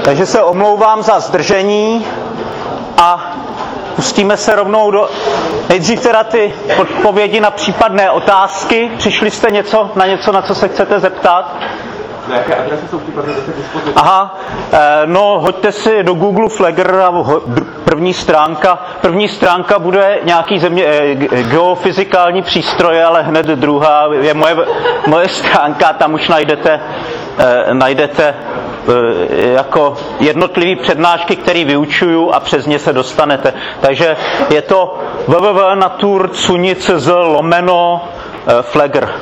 Takže se omlouvám za zdržení a pustíme se rovnou do... Nejdřív teda ty odpovědi na případné otázky. Přišli jste na něco, na co se chcete zeptat? Na jaké adresy jsou případně k dispozici? Aha, no hoďte si do Google Flagger a první stránka bude nějaký geofyzikální přístroje, ale hned druhá je moje stránka, tam už najdete jako jednotlivý přednášky, které vyučuju a přes ně se dostanete. Takže je to www.natur.cz/Flagger.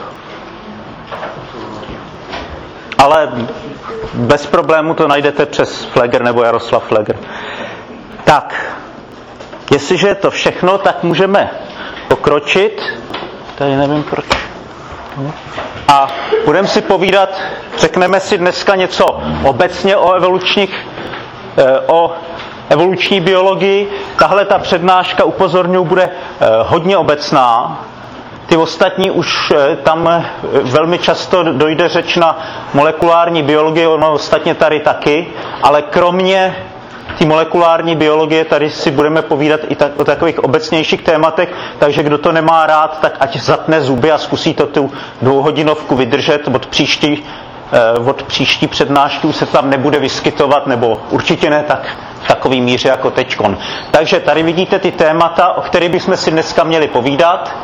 Ale bez problému to najdete přes Flagger nebo Jaroslav Flagger. Tak, jestliže je to všechno, tak můžeme pokročit. Tady nevím proč. A budeme si povídat, řekneme si dneska něco obecně o evoluční biologii. Tahle ta přednáška, upozorňuji, bude hodně obecná. Ty ostatní už tam velmi často dojde řeč na molekulární biologii, ono ostatně tady taky, ale kromě té molekulární biologie tady si budeme povídat i o takových obecnějších tématech, takže kdo to nemá rád, tak ať zatne zuby a zkusí to tu 2hodinovku vydržet. Od příští přednášky už se tam nebude vyskytovat, nebo určitě ne tak v takový míře jako teďkon. Takže tady vidíte ty témata, o kterých bychom si dneska měli povídat.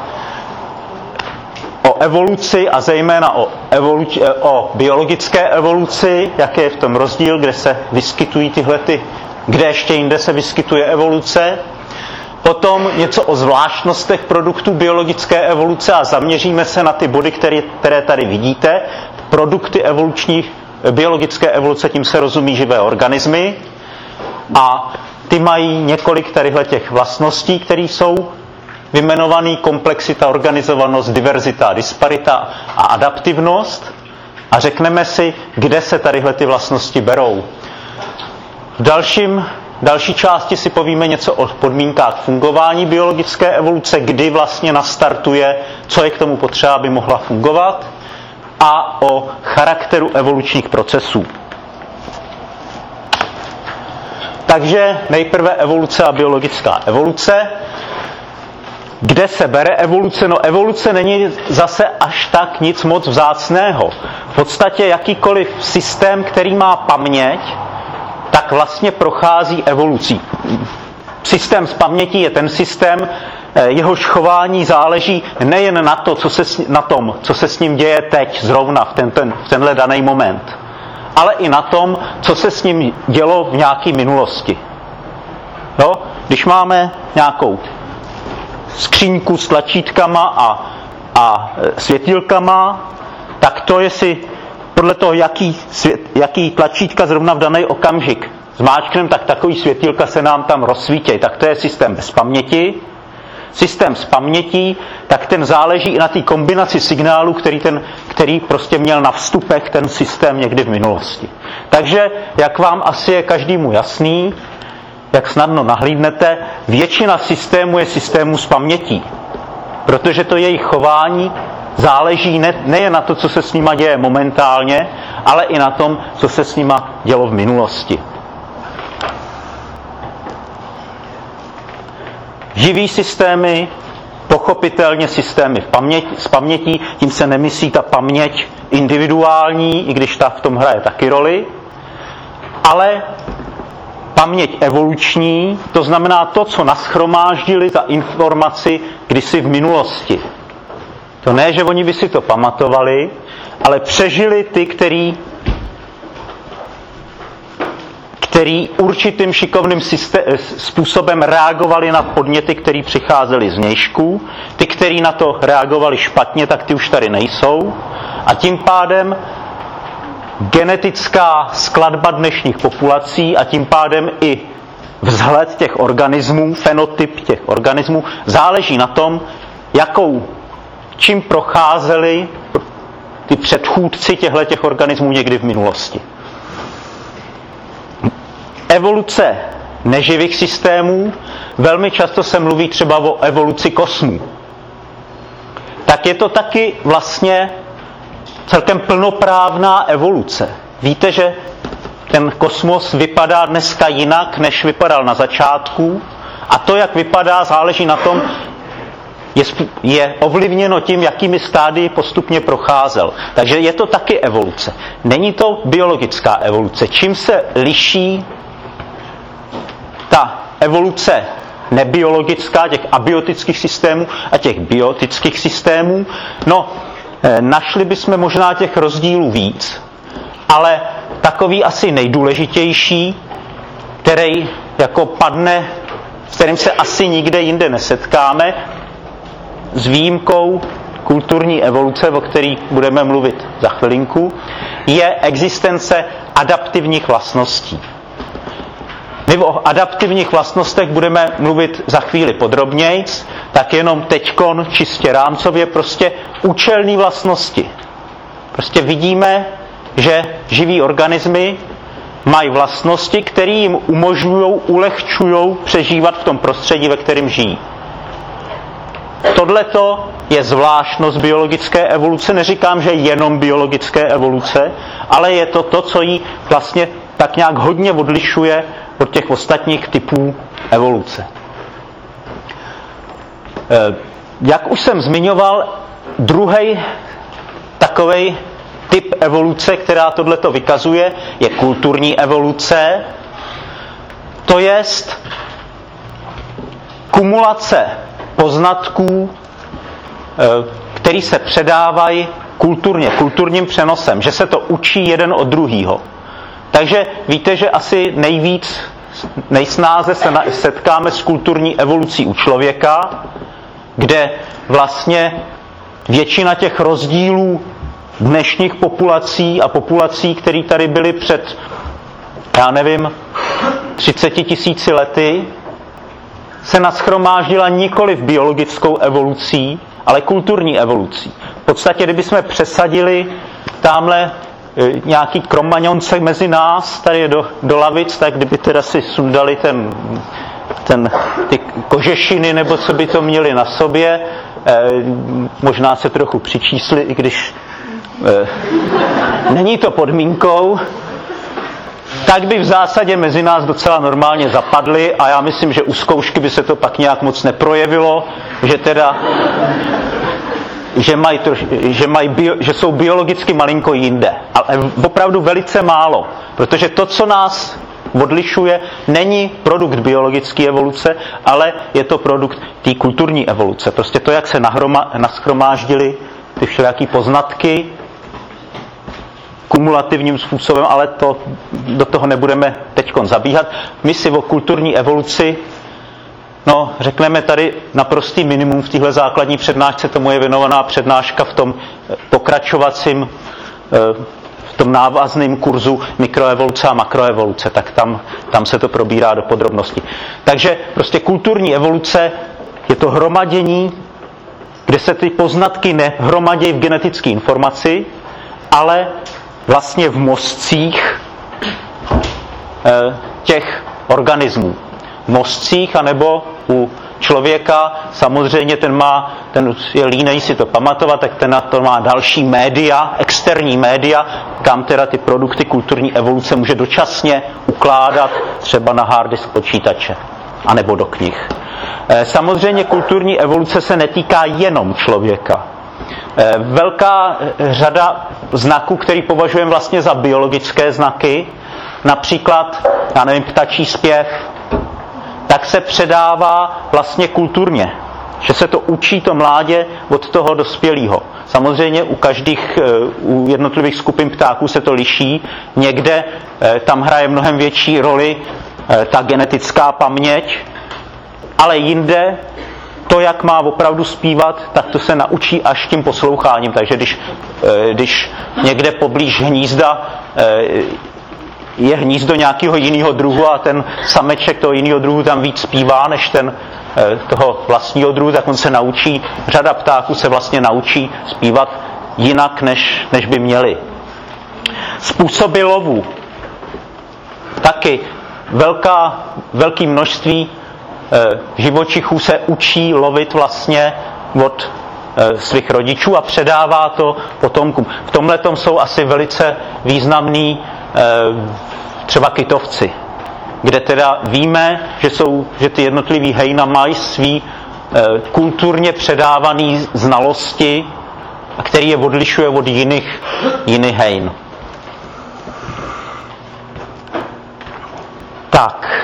O evoluci a zejména o biologické evoluci, jaký je v tom rozdíl, kde se vyskytují kde ještě jinde se vyskytuje evoluce. Potom něco o zvláštnostech produktů biologické evoluce a zaměříme se na ty body, které tady vidíte. Produkty biologické evoluce, tím se rozumí živé organismy. A ty mají několik těch vlastností, které jsou vyjmenovaný: komplexita, organizovanost, diverzita, disparita a adaptivnost. A řekneme si, kde se tadyhle ty vlastnosti berou. V další části si povíme něco o podmínkách fungování biologické evoluce, kdy vlastně nastartuje, co je k tomu potřeba, aby mohla fungovat, a o charakteru evolučních procesů. Takže nejprve evoluce a biologická evoluce. Kde se bere evoluce? No, evoluce není zase až tak nic moc vzácného. V podstatě jakýkoliv systém, který má paměť, tak vlastně prochází evolucí. Systém s pamětí je ten systém, jehož chování záleží nejen na tom, co se s ním děje teď, zrovna v tenhle daný moment, ale i na tom, co se s ním dělo v nějaké minulosti. Jo? Když máme nějakou skříňku s tlačítkama a světýlkama, tak to jestli podle toho, jaký tlačítka zrovna v daný okamžik zmáčkneme, tak takový světýlka se nám tam rozsvítějí. Tak to je systém bez paměti. Systém s pamětí, tak ten záleží i na té kombinaci signálů, který prostě měl na vstupech ten systém někdy v minulosti. Takže, jak vám asi je každému jasný, jak snadno nahlídnete, většina systémů je systémů s pamětí. Protože to jejich chování záleží nejen na to, co se s nima děje momentálně, ale i na tom, co se s nima dělo v minulosti. Živý systémy, pochopitelně systémy s pamětí, tím se nemyslí ta paměť individuální, i když ta v tom hraje taky roli, ale paměť evoluční, to znamená to, co nashromáždili za informaci kdysi v minulosti. To ne, že oni by si to pamatovali, ale přežili ty, který určitým šikovným způsobem reagovali na podněty, které přicházely z vnějšku. Ty, kteří na to reagovali špatně, tak ty už tady nejsou. A tím pádem genetická skladba dnešních populací a tím pádem i vzhled těch organismů, fenotyp těch organismů, záleží na tom, čím procházeli ty předchůdci těchto organismů někdy v minulosti. Evoluce neživých systémů, velmi často se mluví třeba o evoluci kosmů. Tak je to taky vlastně celkem plnoprávná evoluce. Víte, že ten kosmos vypadá dneska jinak, než vypadal na začátku. A to, jak vypadá, záleží na tom, je ovlivněno tím, jakými stádii postupně procházel. Takže je to taky evoluce. Není to biologická evoluce. Čím se liší ta evoluce nebiologická, těch abiotických systémů a těch biotických systémů? No, našli bychom možná těch rozdílů víc, ale takový asi nejdůležitější, který jako padne, s kterým se asi nikde jinde nesetkáme, s výjimkou kulturní evoluce, o které budeme mluvit za chvilinku, je existence adaptivních vlastností. My o adaptivních vlastnostech budeme mluvit za chvíli podrobnějc, tak jenom teďkon čistě rámcově prostě účelné vlastnosti. Prostě vidíme, že živí organismy mají vlastnosti, které jim umožňují, ulehčují přežívat v tom prostředí, ve kterém žijí. Tohleto je zvláštnost biologické evoluce. Neříkám, že jenom biologické evoluce, ale je to, co ji vlastně tak nějak hodně odlišuje od těch ostatních typů evoluce. Jak už jsem zmiňoval, druhý takovej typ evoluce, která tohleto vykazuje, je kulturní evoluce. To jest kumulace poznatků, který se předávají kulturním přenosem, že se to učí jeden od druhýho. Takže víte, že asi nejsnáze se setkáme s kulturní evolucí u člověka, kde vlastně většina těch rozdílů dnešních populací a populací, které tady byly před, 30 000 lety, se nashromáždila nikoliv biologickou evolucí, ale kulturní evolucí. V podstatě, kdybychom přesadili tamhle nějaký kromaňonce mezi nás, tady do lavic, tak kdyby teda si sundali ty kožešiny, nebo co by to měli na sobě, možná se trochu přičísli, i když není to podmínkou, tak by v zásadě mezi nás docela normálně zapadli a já myslím, že u zkoušky by se to pak nějak moc neprojevilo, že jsou biologicky malinko jinde. Ale opravdu velice málo, protože to, co nás odlišuje, není produkt biologické evoluce, ale je to produkt té kulturní evoluce. Prostě to, jak se nashromáždily ty všelijaký poznatky kumulativním způsobem, ale do toho nebudeme teďkon zabíhat. My si o kulturní evoluci řekneme tady naprostý minimum v téhle základní přednášce, tomu je věnovaná přednáška v tom pokračovacím, v tom návazném kurzu mikroevoluce a makroevoluce, tak tam se to probírá do podrobností. Takže prostě kulturní evoluce je to hromadění, kde se ty poznatky nehromadějí v genetické informaci, ale vlastně v mozcích těch organismů. V mozcích, anebo u člověka, samozřejmě ten je línej si to pamatovat, tak ten na to má další média, externí média, kam teda ty produkty kulturní evoluce může dočasně ukládat, třeba na hard disk počítače, anebo do knih. Samozřejmě kulturní evoluce se netýká jenom člověka. Velká řada znaků, který považujeme vlastně za biologické znaky, například, ptačí zpěv, tak se předává vlastně kulturně. Že se to učí to mládě od toho dospělého. Samozřejmě u jednotlivých skupin ptáků se to liší. Někde tam hraje mnohem větší roli ta genetická paměť, ale jinde to, jak má opravdu zpívat, tak to se naučí až tím posloucháním. Takže když někde poblíž hnízda je hnízdo nějakého jiného druhu a ten sameček toho jiného druhu tam víc zpívá než ten toho vlastního druhu, tak on se naučí, řada ptáků se vlastně naučí zpívat jinak, než by měli. Způsoby lovu. Taky velké množství živočichů se učí lovit vlastně od svých rodičů a předává to potomkům. V tomhletom jsou asi velice významný třeba kytovci, kde teda víme, že ty jednotlivý hejna mají svý kulturně předávaný znalosti, který je odlišuje od jiných hejn. Tak,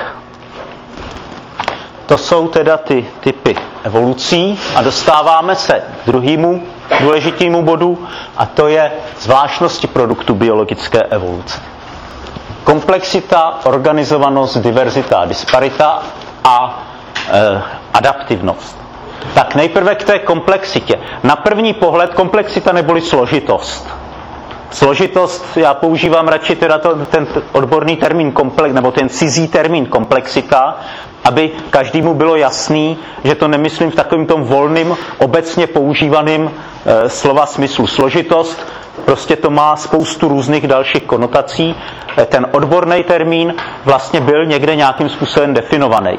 to jsou teda ty typy evolucí a dostáváme se k druhému důležitému bodu a to je zvláštnosti produktu biologické evoluce. Komplexita, organizovanost, diverzita a disparita a adaptivnost. Tak nejprve k té komplexitě. Na první pohled komplexita neboli složitost. Složitost, já používám radši teda ten odborný termín komplex, nebo ten cizí termín komplexita, aby každému bylo jasný, že to nemyslím v takovém tom volným, obecně používaným slova smyslu. Složitost, prostě to má spoustu různých dalších konotací. Ten odborný termín vlastně byl někde nějakým způsobem definovaný.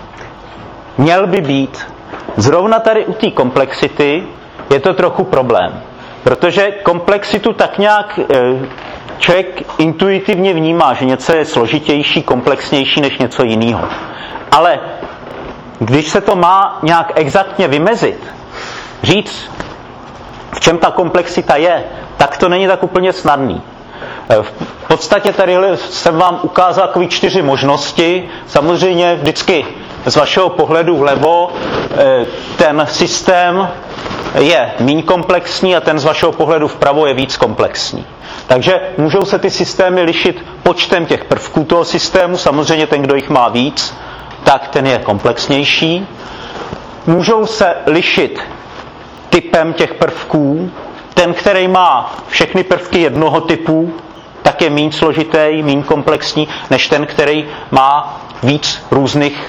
Měl by být. Zrovna tady u té komplexity je to trochu problém, protože komplexitu tak nějak člověk intuitivně vnímá, že něco je složitější, komplexnější než něco jiného. Ale když se to má nějak exaktně vymezit, říct, v čem ta komplexita je, tak to není tak úplně snadný. V podstatě tady jsem vám ukázal takové 4 možnosti. Samozřejmě vždycky z vašeho pohledu vlevo ten systém je méně komplexní a ten z vašeho pohledu vpravo je víc komplexní. Takže můžou se ty systémy lišit počtem těch prvků toho systému, samozřejmě ten, kdo jich má víc, tak ten je komplexnější. Můžou se lišit typem těch prvků. Ten, který má všechny prvky jednoho typu, tak je méně složitý, méně komplexní, než ten, který má víc různých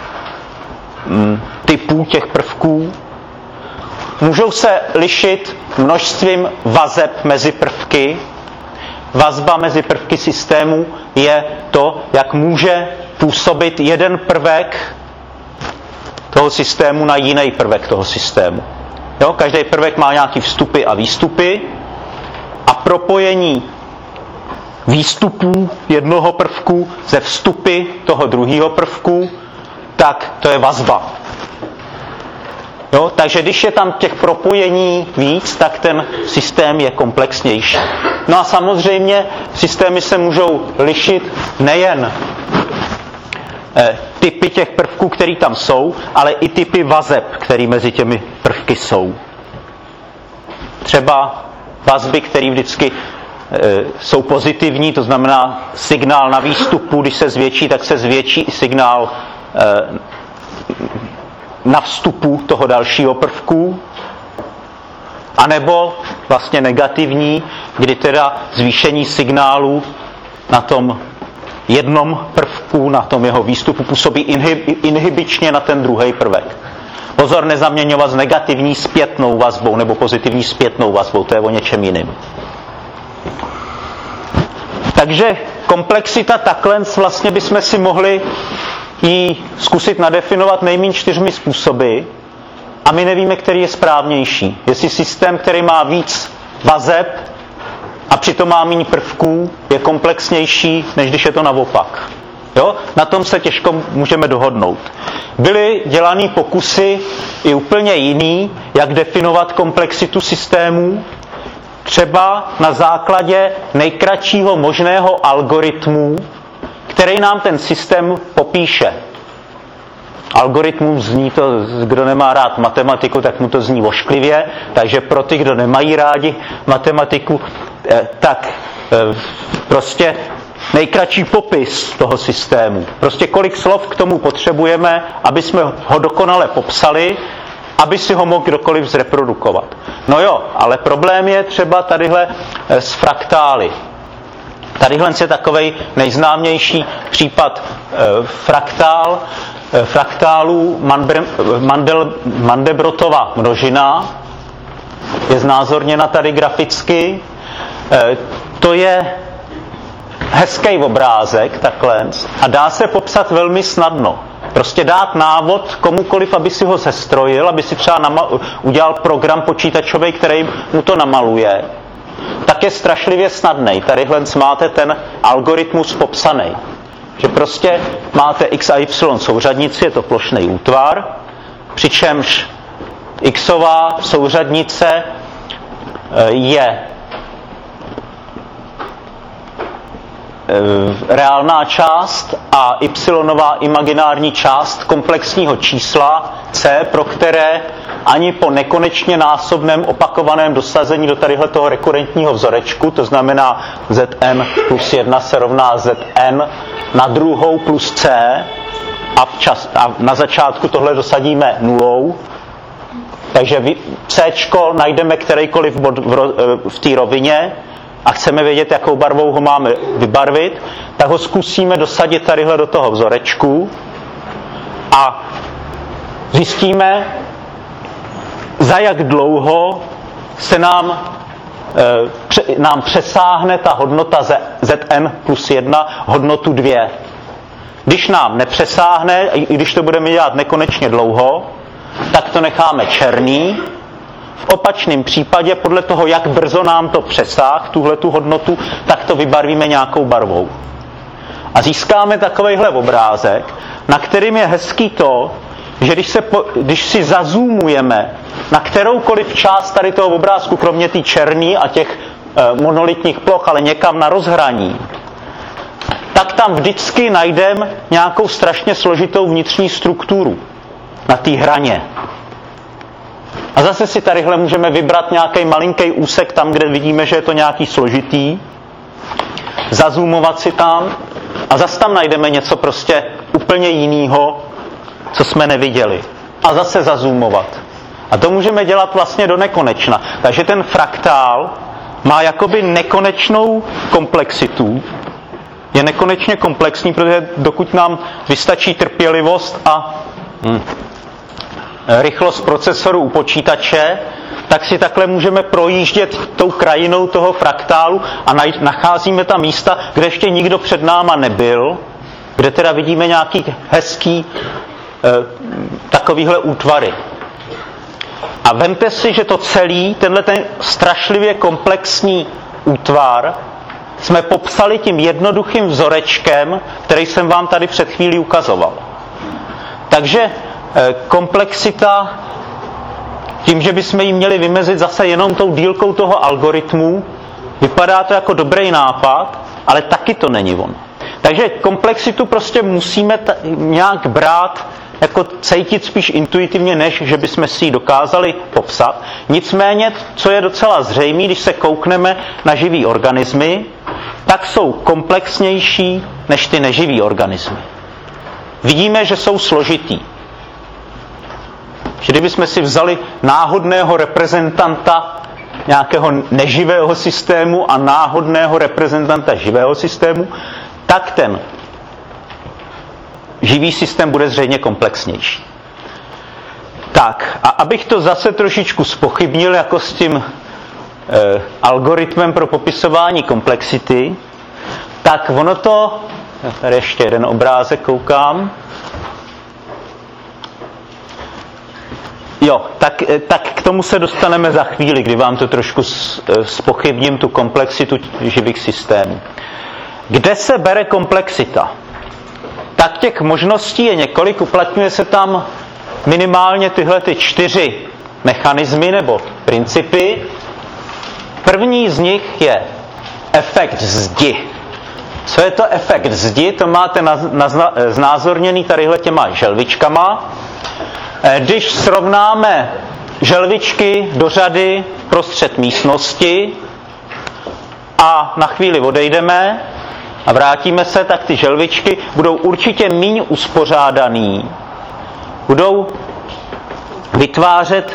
typů těch prvků. Můžou se lišit množstvím vazeb mezi prvky. Vazba mezi prvky systému je to, jak může působit jeden prvek toho systému na jiný prvek toho systému. Jo? Každý prvek má nějaký vstupy a výstupy a propojení výstupů jednoho prvku ze vstupy toho druhého prvku, tak to je vazba. Jo? Takže když je tam těch propojení víc, tak ten systém je komplexnější. No a samozřejmě systémy se můžou lišit nejen typy těch prvků, které tam jsou, ale i typy vazeb, které mezi těmi prvky jsou. Třeba vazby, které vždycky jsou pozitivní, to znamená signál na výstupu, když se zvětší, tak se zvětší i signál na vstupu toho dalšího prvku. A nebo vlastně negativní, kdy teda zvýšení signálu na tom jednom prvku, na tom jeho výstupu působí inhibičně na ten druhý prvek. Pozor, nezaměňovat s negativní zpětnou vazbou nebo pozitivní zpětnou vazbou, to je o něčem jiným. Takže komplexita takhle vlastně bychom si mohli ji zkusit nadefinovat nejméně 4 způsoby a my nevíme, který je správnější. Jestli systém, který má víc vazeb a přitom má méně prvků, je komplexnější, než když je to naopak. Jo? Na tom se těžko můžeme dohodnout. Byly dělaný pokusy i úplně jiný, jak definovat komplexitu systémů, třeba na základě nejkratšího možného algoritmu, který nám ten systém popíše. Algoritmus zní to, kdo nemá rád matematiku, tak mu to zní ošklivě, takže pro ty, kdo nemají rádi matematiku, tak prostě nejkratší popis toho systému. Prostě kolik slov k tomu potřebujeme, aby jsme ho dokonale popsali, aby si ho mohl kdokoliv zreprodukovat. No jo, ale problém je třeba tadyhle s fraktály. Tadyhle je takovej nejznámější případ fraktálů Mandelbrotova množina. Je znázorněna tady graficky. To je hezký obrázek takhle a dá se popsat velmi snadno. Prostě dát návod komukoliv, aby si ho sestrojil, aby si třeba udělal program počítačový, který mu to namaluje, tak je strašlivě snadný. Tadyhle máte ten algoritmus popsaný. Že prostě máte x a y souřadnici, je to plošný útvar, přičemž xová souřadnice je reálná část a y-nová imaginární část komplexního čísla c, pro které ani po nekonečně násobném opakovaném dosazení do tadyhle toho rekurentního vzorečku, to znamená zn plus 1 se rovná zn na druhou plus c a na začátku tohle dosadíme nulou, takže cčko najdeme kterýkoliv bod v té rovině a chceme vědět, jakou barvou ho máme vybarvit, tak ho zkusíme dosadit tadyhle do toho vzorečku a zjistíme, za jak dlouho se nám přesáhne ta hodnota zn plus 1 hodnotu 2. Když nám nepřesáhne, i když to budeme dělat nekonečně dlouho, tak to necháme černý. V opačném případě, podle toho, jak brzo nám to přesáhne, tuhletu hodnotu, tak to vybarvíme nějakou barvou. A získáme takovejhle obrázek, na kterým je hezký to, že když si zazoomujeme na kteroukoliv část tady toho obrázku, kromě té černý a těch monolitních ploch, ale někam na rozhraní, tak tam vždycky najdeme nějakou strašně složitou vnitřní strukturu na té hraně. A zase si tadyhle můžeme vybrat nějaký malinký úsek tam, kde vidíme, že je to nějaký složitý, zazoomovat si tam a zase tam najdeme něco prostě úplně jinýho, co jsme neviděli. A zase zazoomovat. A to můžeme dělat vlastně do nekonečna. Takže ten fraktál má jakoby nekonečnou komplexitu. Je nekonečně komplexní, protože dokud nám vystačí trpělivost a rychlost procesoru u počítače, tak si takhle můžeme projíždět tou krajinou toho fraktálu a nacházíme tam místa, kde ještě nikdo před náma nebyl, kde teda vidíme nějaký hezký takovýhle útvary. A vemte si, že to celý, tenhle ten strašlivě komplexní útvar, jsme popsali tím jednoduchým vzorečkem, který jsem vám tady před chvílí ukazoval. Takže komplexita, tím, že bychom ji měli vymezit zase jenom tou dílkou toho algoritmu, vypadá to jako dobrý nápad, ale taky to není ono. Takže komplexitu prostě musíme nějak brát, jako cítit spíš intuitivně, než že bychom si ji dokázali popsat. Nicméně, co je docela zřejmé, když se koukneme na živý organismy, tak jsou komplexnější než ty neživý organismy. Vidíme, že jsou složitý. Že kdybychom si vzali náhodného reprezentanta nějakého neživého systému a náhodného reprezentanta živého systému, tak ten živý systém bude zřejmě komplexnější. Tak, a abych to zase trošičku zpochybnil jako s tím algoritmem pro popisování komplexity, tak ono to, tady ještě jeden obrázek koukám, jo, tak k tomu se dostaneme za chvíli, kdy vám to trošku zpochybním, tu komplexitu živých systémů. Kde se bere komplexita? Tak těch možností je několik, uplatňuje se tam minimálně tyhle ty 4 mechanismy nebo principy. První z nich je efekt zdi. Co je to efekt zdi? To máte znázorněný tadyhle těma želvičkama. Když srovnáme želvičky do řady prostřed místnosti a na chvíli odejdeme a vrátíme se, tak ty želvičky budou určitě míň uspořádaný. Budou vytvářet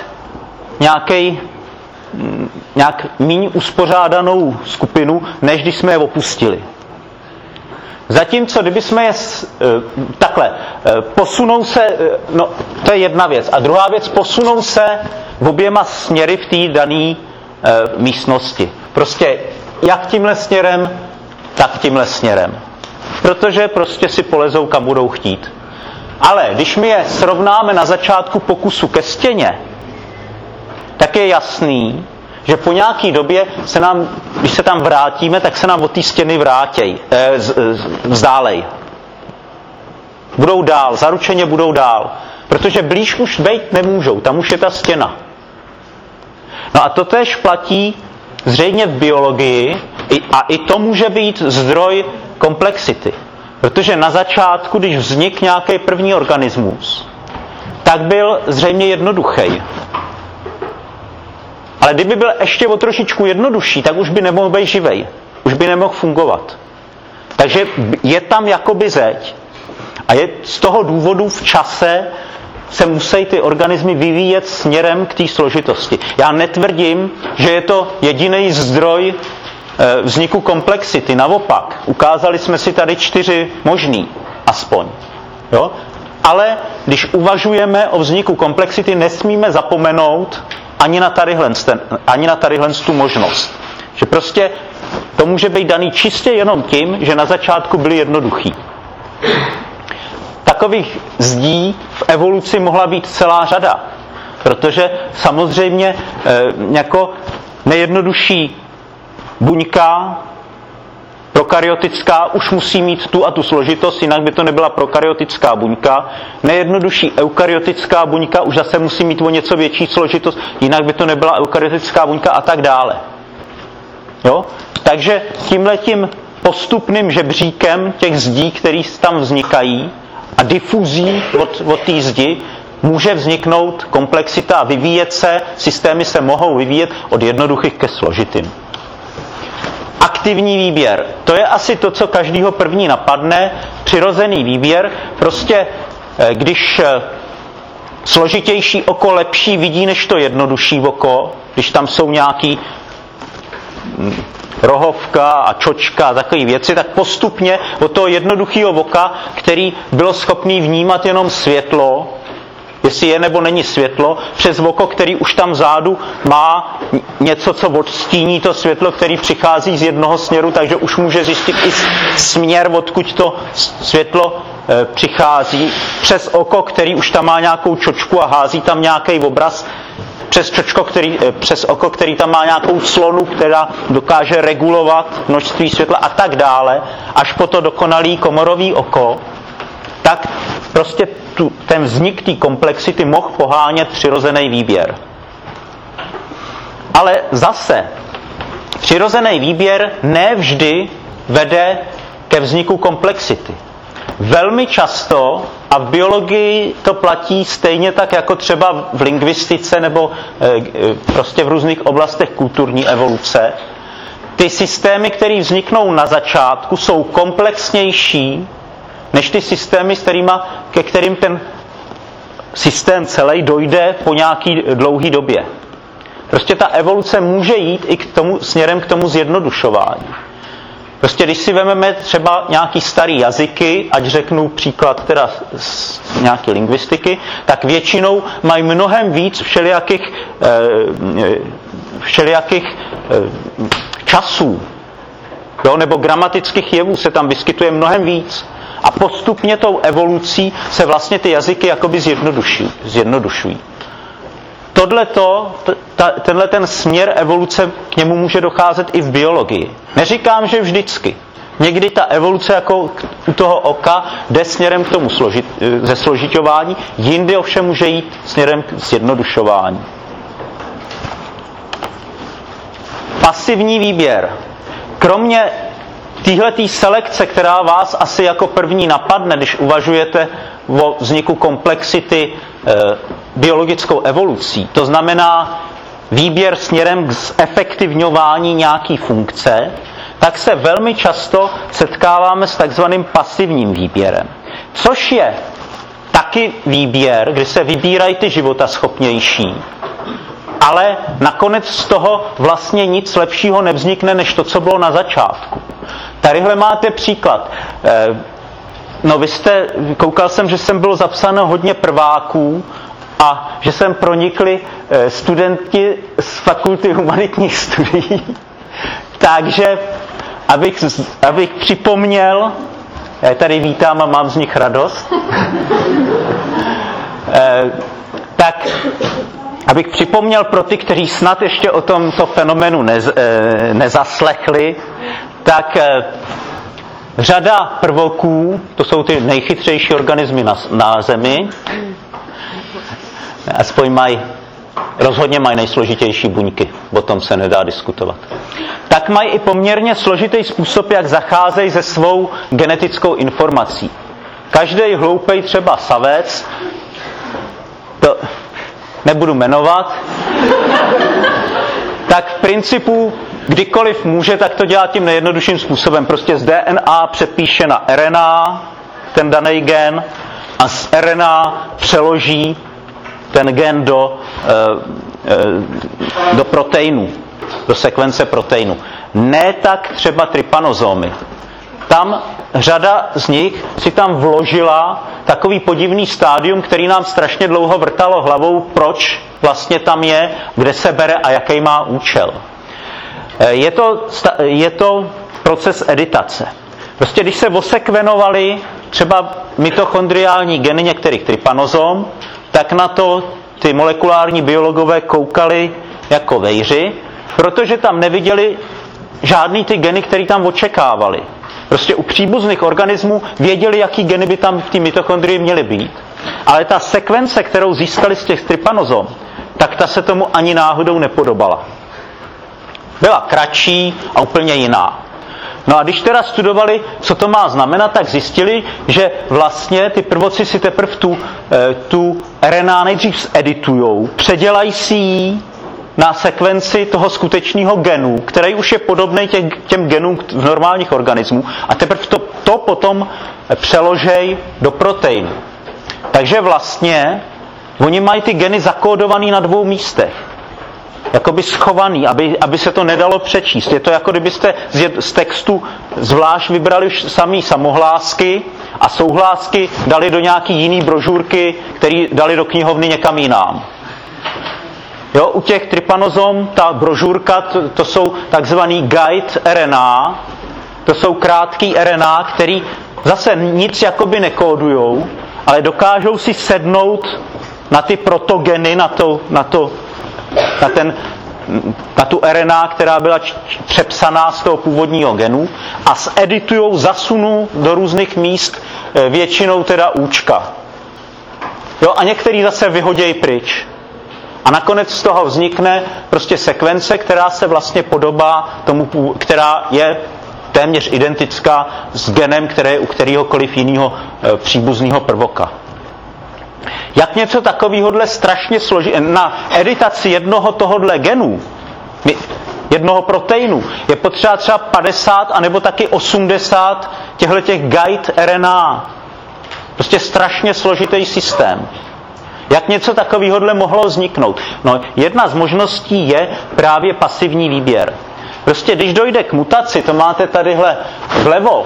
nějak míň uspořádanou skupinu, než když jsme je opustili. Zatímco, kdyby jsme je posunou se, no to je jedna věc. A druhá věc, posunou se v oběma směry v té dané místnosti. Prostě jak tímhle směrem, tak tímhle směrem. Protože prostě si polezou, kam budou chtít. Ale když my je srovnáme na začátku pokusu ke stěně, tak je jasný, že po nějaký době když se tam vrátíme, tak se nám od té stěny vzdálej. Budou dál, zaručeně budou dál. Protože blíž už být nemůžou, tam už je ta stěna. No a to též platí zřejmě v biologii a i to může být zdroj komplexity. Protože na začátku, když vznikl nějaký první organismus, tak byl zřejmě jednoduchý. Ale kdyby byl ještě o trošičku jednodušší, tak už by nemohl být živej. Už by nemohl fungovat. Takže je tam jakoby zeď. A je z toho důvodu v čase se musí ty organismy vyvíjet směrem k té složitosti. Já netvrdím, že je to jediný zdroj vzniku komplexity. Naopak, ukázali jsme si tady 4 možný, aspoň. Jo? Ale když uvažujeme o vzniku komplexity, nesmíme zapomenout ani na tadyhle tu možnost. Že prostě to může být daný čistě jenom tím, že na začátku byly jednoduchý. Takových zdí v evoluci mohla být celá řada, protože samozřejmě jako nejjednodušší buňka prokaryotická už musí mít tu a tu složitost, jinak by to nebyla prokaryotická buňka. Nejjednodušší eukaryotická buňka už zase musí mít o něco větší složitost, jinak by to nebyla eukaryotická buňka a tak dále. Jo? Takže tímhletím postupným žebříkem těch zdí, které tam vznikají, a difuzí od té zdi může vzniknout komplexita a vyvíjet se, systémy se mohou vyvíjet od jednoduchých ke složitým. Aktivní výběr. To je asi to, co každýho první napadne. Přirozený výběr. Prostě když složitější oko lepší vidí než to jednodušší oko, když tam jsou nějaký rohovka a čočka a takové věci, tak postupně od toho jednoduchého oka, který bylo schopný vnímat jenom světlo, jestli je nebo není světlo, přes oko, který už tam vzadu má něco, co odstíní to světlo, který přichází z jednoho směru, takže už může zjistit i směr, odkud to světlo přichází, přes oko, který už tam má nějakou čočku a hází tam nějaký obraz, přes oko, který tam má nějakou clonu, která dokáže regulovat množství světla a tak dále, až po to dokonalý komorový oko, tak prostě ten vznik té komplexity mohl pohánět přirozený výběr. Ale zase, přirozený výběr nevždy vede ke vzniku komplexity. Velmi často, a v biologii to platí stejně tak jako třeba v lingvistice nebo prostě v různých oblastech kulturní evoluce, ty systémy, které vzniknou na začátku, jsou komplexnější než ty systémy, ke kterým ten systém celý dojde po nějaký dlouhý době. Prostě ta evoluce může jít i směrem k tomu zjednodušování. Prostě když si vezmeme třeba nějaký starý jazyky, ať řeknu příklad teda z nějaké lingvistiky, tak většinou mají mnohem víc všelijakých časů. Jo? Nebo gramatických jevů se tam vyskytuje mnohem víc. A postupně tou evolucí se vlastně ty jazyky jakoby zjednodušují. Tenhle ten směr evoluce, k němu může docházet i v biologii. Neříkám, že vždycky. Někdy ta evoluce jako u toho oka jde směrem k tomu zesložiťování, jindy ovšem může jít směrem k zjednodušování. Pasivní výběr. Kromě téhletý selekce, která vás asi jako první napadne, když uvažujete o vzniku komplexity biologickou evolucí, to znamená výběr směrem k zefektivňování nějaký funkce, tak se velmi často setkáváme s takzvaným pasivním výběrem. Což je taky výběr, kdy se vybírají ty životaschopnější, ale nakonec z toho vlastně nic lepšího nevznikne, než to, co bylo na začátku. Tadyhle máte příklad. Koukal jsem, že jsem byl zapsáno hodně prváků a že sem pronikli studenti z fakulty humanitních studií. Takže, abych připomněl, já tady vítám a mám z nich radost, tak abych připomněl pro ty, kteří snad ještě o tomto fenoménu nezaslechli, tak řada prvoků, to jsou ty nejchytřejší organismy na Zemi, aspoň rozhodně mají nejsložitější buňky, o tom se nedá diskutovat. Tak mají i poměrně složitý způsob, jak zacházejí se svou genetickou informací. Každý hloupej třeba savec, to nebudu jmenovat, tak v principu kdykoliv může, tak to dělá tím nejjednodušším způsobem. Prostě z DNA přepíše na RNA ten daný gen a z RNA přeloží ten gen do proteinu, do sekvence proteinu. Ne tak třeba trypanozomy. Tam řada z nich si tam vložila takový podivný stádium, který nám strašně dlouho vrtalo hlavou, proč vlastně tam je, kde se bere a jaký má účel. Je to proces editace. Prostě když se osekvenovali třeba mitochondriální geny některých trypanozom, tak na to ty molekulární biologové koukali jako vejři, protože tam neviděli žádný ty geny, které tam očekávali. Prostě u příbuzných organismů věděli, jaký geny by tam v té mitochondrii měly být. Ale ta sekvence, kterou získali z těch trypanozom, tak ta se tomu ani náhodou nepodobala. Byla kratší a úplně jiná. No a když teda studovali, co to má znamenat, tak zjistili, že vlastně ty prvoci si teprve tu RNA nejdřív editujou, předělají si ji na sekvenci toho skutečného genu, který už je podobný těm genům v normálních organismů, a teprve to potom přeložej do proteinu. Takže vlastně oni mají ty geny zakódovaný na 2 místech. Jakoby schovaný, aby se to nedalo přečíst. Je to jako kdybyste z textu zvlášť vybrali už samý samohlásky a souhlásky dali do nějaký jiný brožurky, který dali do knihovny někam jinam. Jo, u těch trypanozom ta brožurka, to jsou takzvaný guide RNA, to jsou krátký RNA, který zase nic jakoby nekódujou, ale dokážou si sednout na ty protogeny, na tu RNA, která byla přepsaná z toho původního genu, a zeditujou, zasunou do různých míst, většinou teda účka. Jo, a některý zase vyhodějí pryč. A nakonec z toho vznikne prostě sekvence, která se vlastně podobá tomu, která je téměř identická s genem, který je u kteréhokoliv jiného příbuzného prvoka. Jak něco takového strašně složit na editaci jednoho tohohle genu, jednoho proteinu, je potřeba třeba 50 anebo taky 80 těchto guide RNA. Prostě strašně složitý systém. Jak něco takového mohlo vzniknout? No, jedna z možností je právě pasivní výběr. Prostě když dojde k mutaci, to máte tadyhle vlevo,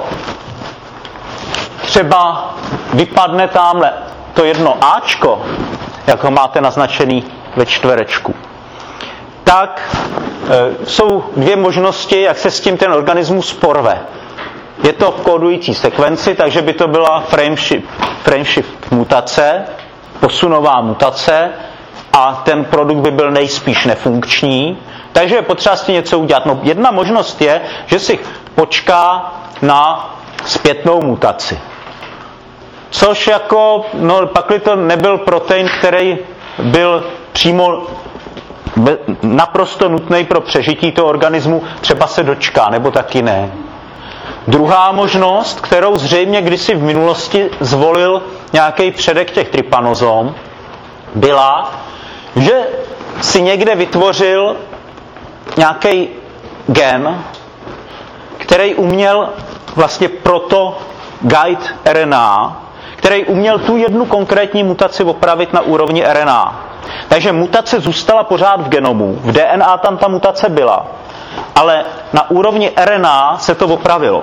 třeba vypadne tamhle to jedno Ačko, jak ho máte naznačený ve čtverečku, tak jsou 2 možnosti, jak se s tím ten organismus porve. Je to v kódující sekvenci, takže by to byla frameshift mutace, posunová mutace, a ten produkt by byl nejspíš nefunkční, takže je potřeba s tím něco udělat. No, jedna možnost je, že si počká na zpětnou mutaci. Což jako, no pakli to nebyl protein, který byl přímo naprosto nutný pro přežití toho organismu, třeba se dočká, nebo taky ne. Druhá možnost, kterou zřejmě kdysi v minulosti zvolil nějaký předek těch trypanozom, byla, že si někde vytvořil nějaký gen, který uměl vlastně proto guide RNA, který uměl tu jednu konkrétní mutaci opravit na úrovni RNA. Takže mutace zůstala pořád v genomu, v DNA tam ta mutace byla, ale na úrovni RNA se to opravilo.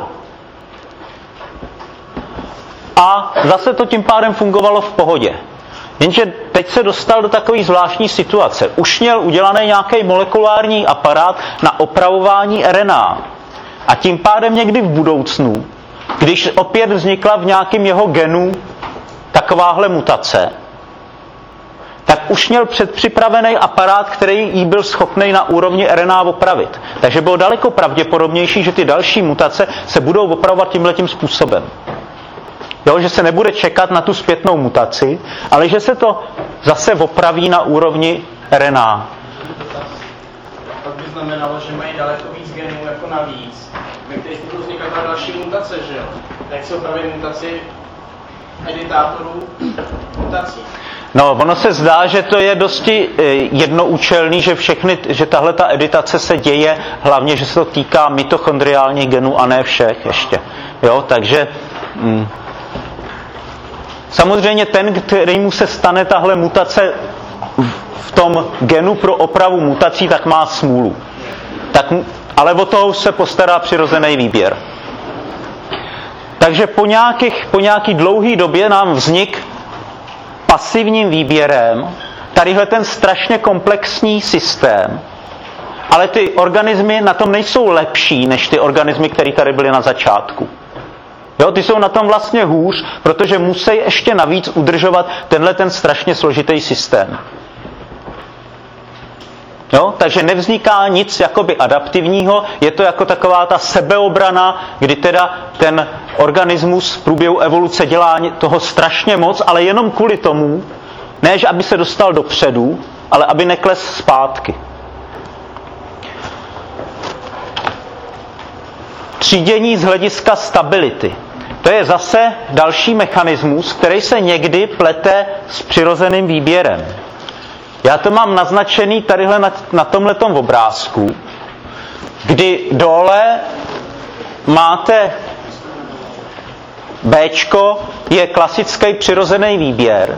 A zase to tím pádem fungovalo v pohodě. Jenže teď se dostal do takové zvláštní situace. Už měl udělaný nějaký molekulární aparát na opravování RNA. A tím pádem někdy v budoucnu, když opět vznikla v nějakém jeho genu takováhle mutace, tak už měl předpřipravený aparát, který jí byl schopný na úrovni RNA opravit. Takže bylo daleko pravděpodobnější, že ty další mutace se budou opravovat tímhletím způsobem. Jo, že se nebude čekat na tu zpětnou mutaci, ale že se to zase opraví na úrovni RNA. Tak by znamenalo, že mají daleko víc genů jako navíc, ve kterých budou vznikat další mutace, že jo? Jak se opraví mutaci editátorů mutací? No, ono se zdá, že to je dosti jednoúčelný, že tahle ta editace se děje, hlavně, že se to týká mitochondriálních genů a ne všech ještě. Jo, takže samozřejmě ten, kterýmu se stane tahle mutace v tom genu pro opravu mutací, tak má smůlu. Ale o toho se postará přirozený výběr. Takže po nějaký dlouhý době nám vznik pasivním výběrem tadyhle ten strašně komplexní systém, ale ty organismy na tom nejsou lepší než ty organismy, které tady byly na začátku. Jo, ty jsou na tom vlastně hůř, protože musí ještě navíc udržovat tenhle ten strašně složitý systém. Jo, takže nevzniká nic jakoby adaptivního, je to jako taková ta sebeobrana, kdy teda ten organismus v průběhu evoluce dělá toho strašně moc, ale jenom kvůli tomu, ne, že aby se dostal dopředu, ale aby nekles zpátky. Třídění z hlediska stability. To je zase další mechanismus, který se někdy plete s přirozeným výběrem. Já to mám naznačený tadyhle na tomhletom obrázku, kdy dole máte Bčko, je klasický přirozený výběr,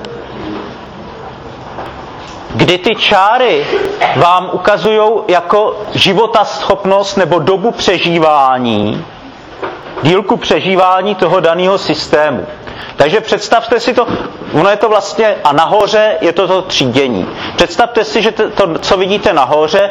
kdy ty čáry vám ukazují jako životaschopnost nebo dobu přežívání, dílku přežívání toho daného systému. Takže představte si to, ono je to vlastně, a nahoře je to třídění. Představte si, že to, co vidíte nahoře,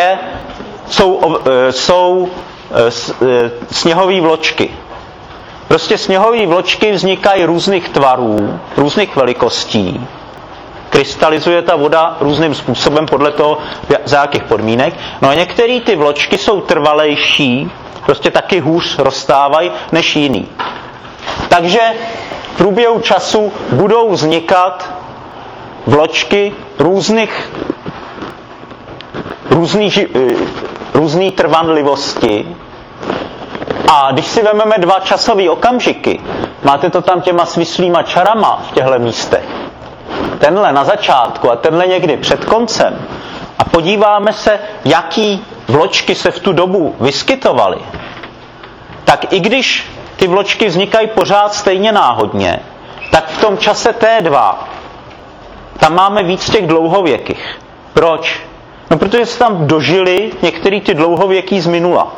jsou sněhové vločky. Prostě sněhové vločky vznikají různých tvarů, různých velikostí. Krystalizuje ta voda různým způsobem podle toho, za jakých podmínek. No a některé ty vločky jsou trvalejší, prostě taky hůř rozstávají než jiný. Takže v průběhu času budou vznikat vločky různý trvanlivosti. A když si vezmeme dva časové okamžiky, máte to tam těma svislýma čarama v těchto místech, tenhle na začátku a tenhle někdy před koncem, a podíváme se, jaký vločky se v tu dobu vyskytovaly, tak i když ty vločky vznikají pořád stejně náhodně, tak v tom čase T2 tam máme víc těch dlouhověkých. Proč? No, protože se tam dožili některý ty dlouhověký z minula.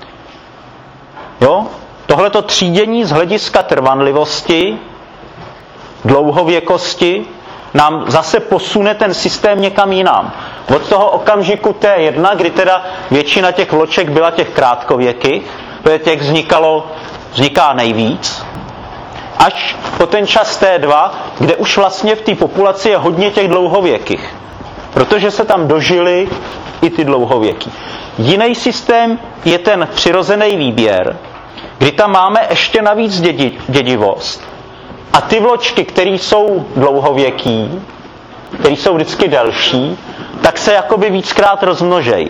Jo? Tohleto třídění z hlediska trvanlivosti, dlouhověkosti, nám zase posune ten systém někam jinam. Od toho okamžiku T1, kdy teda většina těch vloček byla těch krátkověkých, protože těch vzniká nejvíc, až po ten čas T2, kde už vlastně v té populaci je hodně těch dlouhověkých. Protože se tam dožili i ty dlouhověký. Jiný systém je ten přirozený výběr, kdy tam máme ještě navíc dědivost. A ty vločky, které jsou dlouhověký, které jsou vždycky delší, tak se jakoby víckrát rozmnožejí.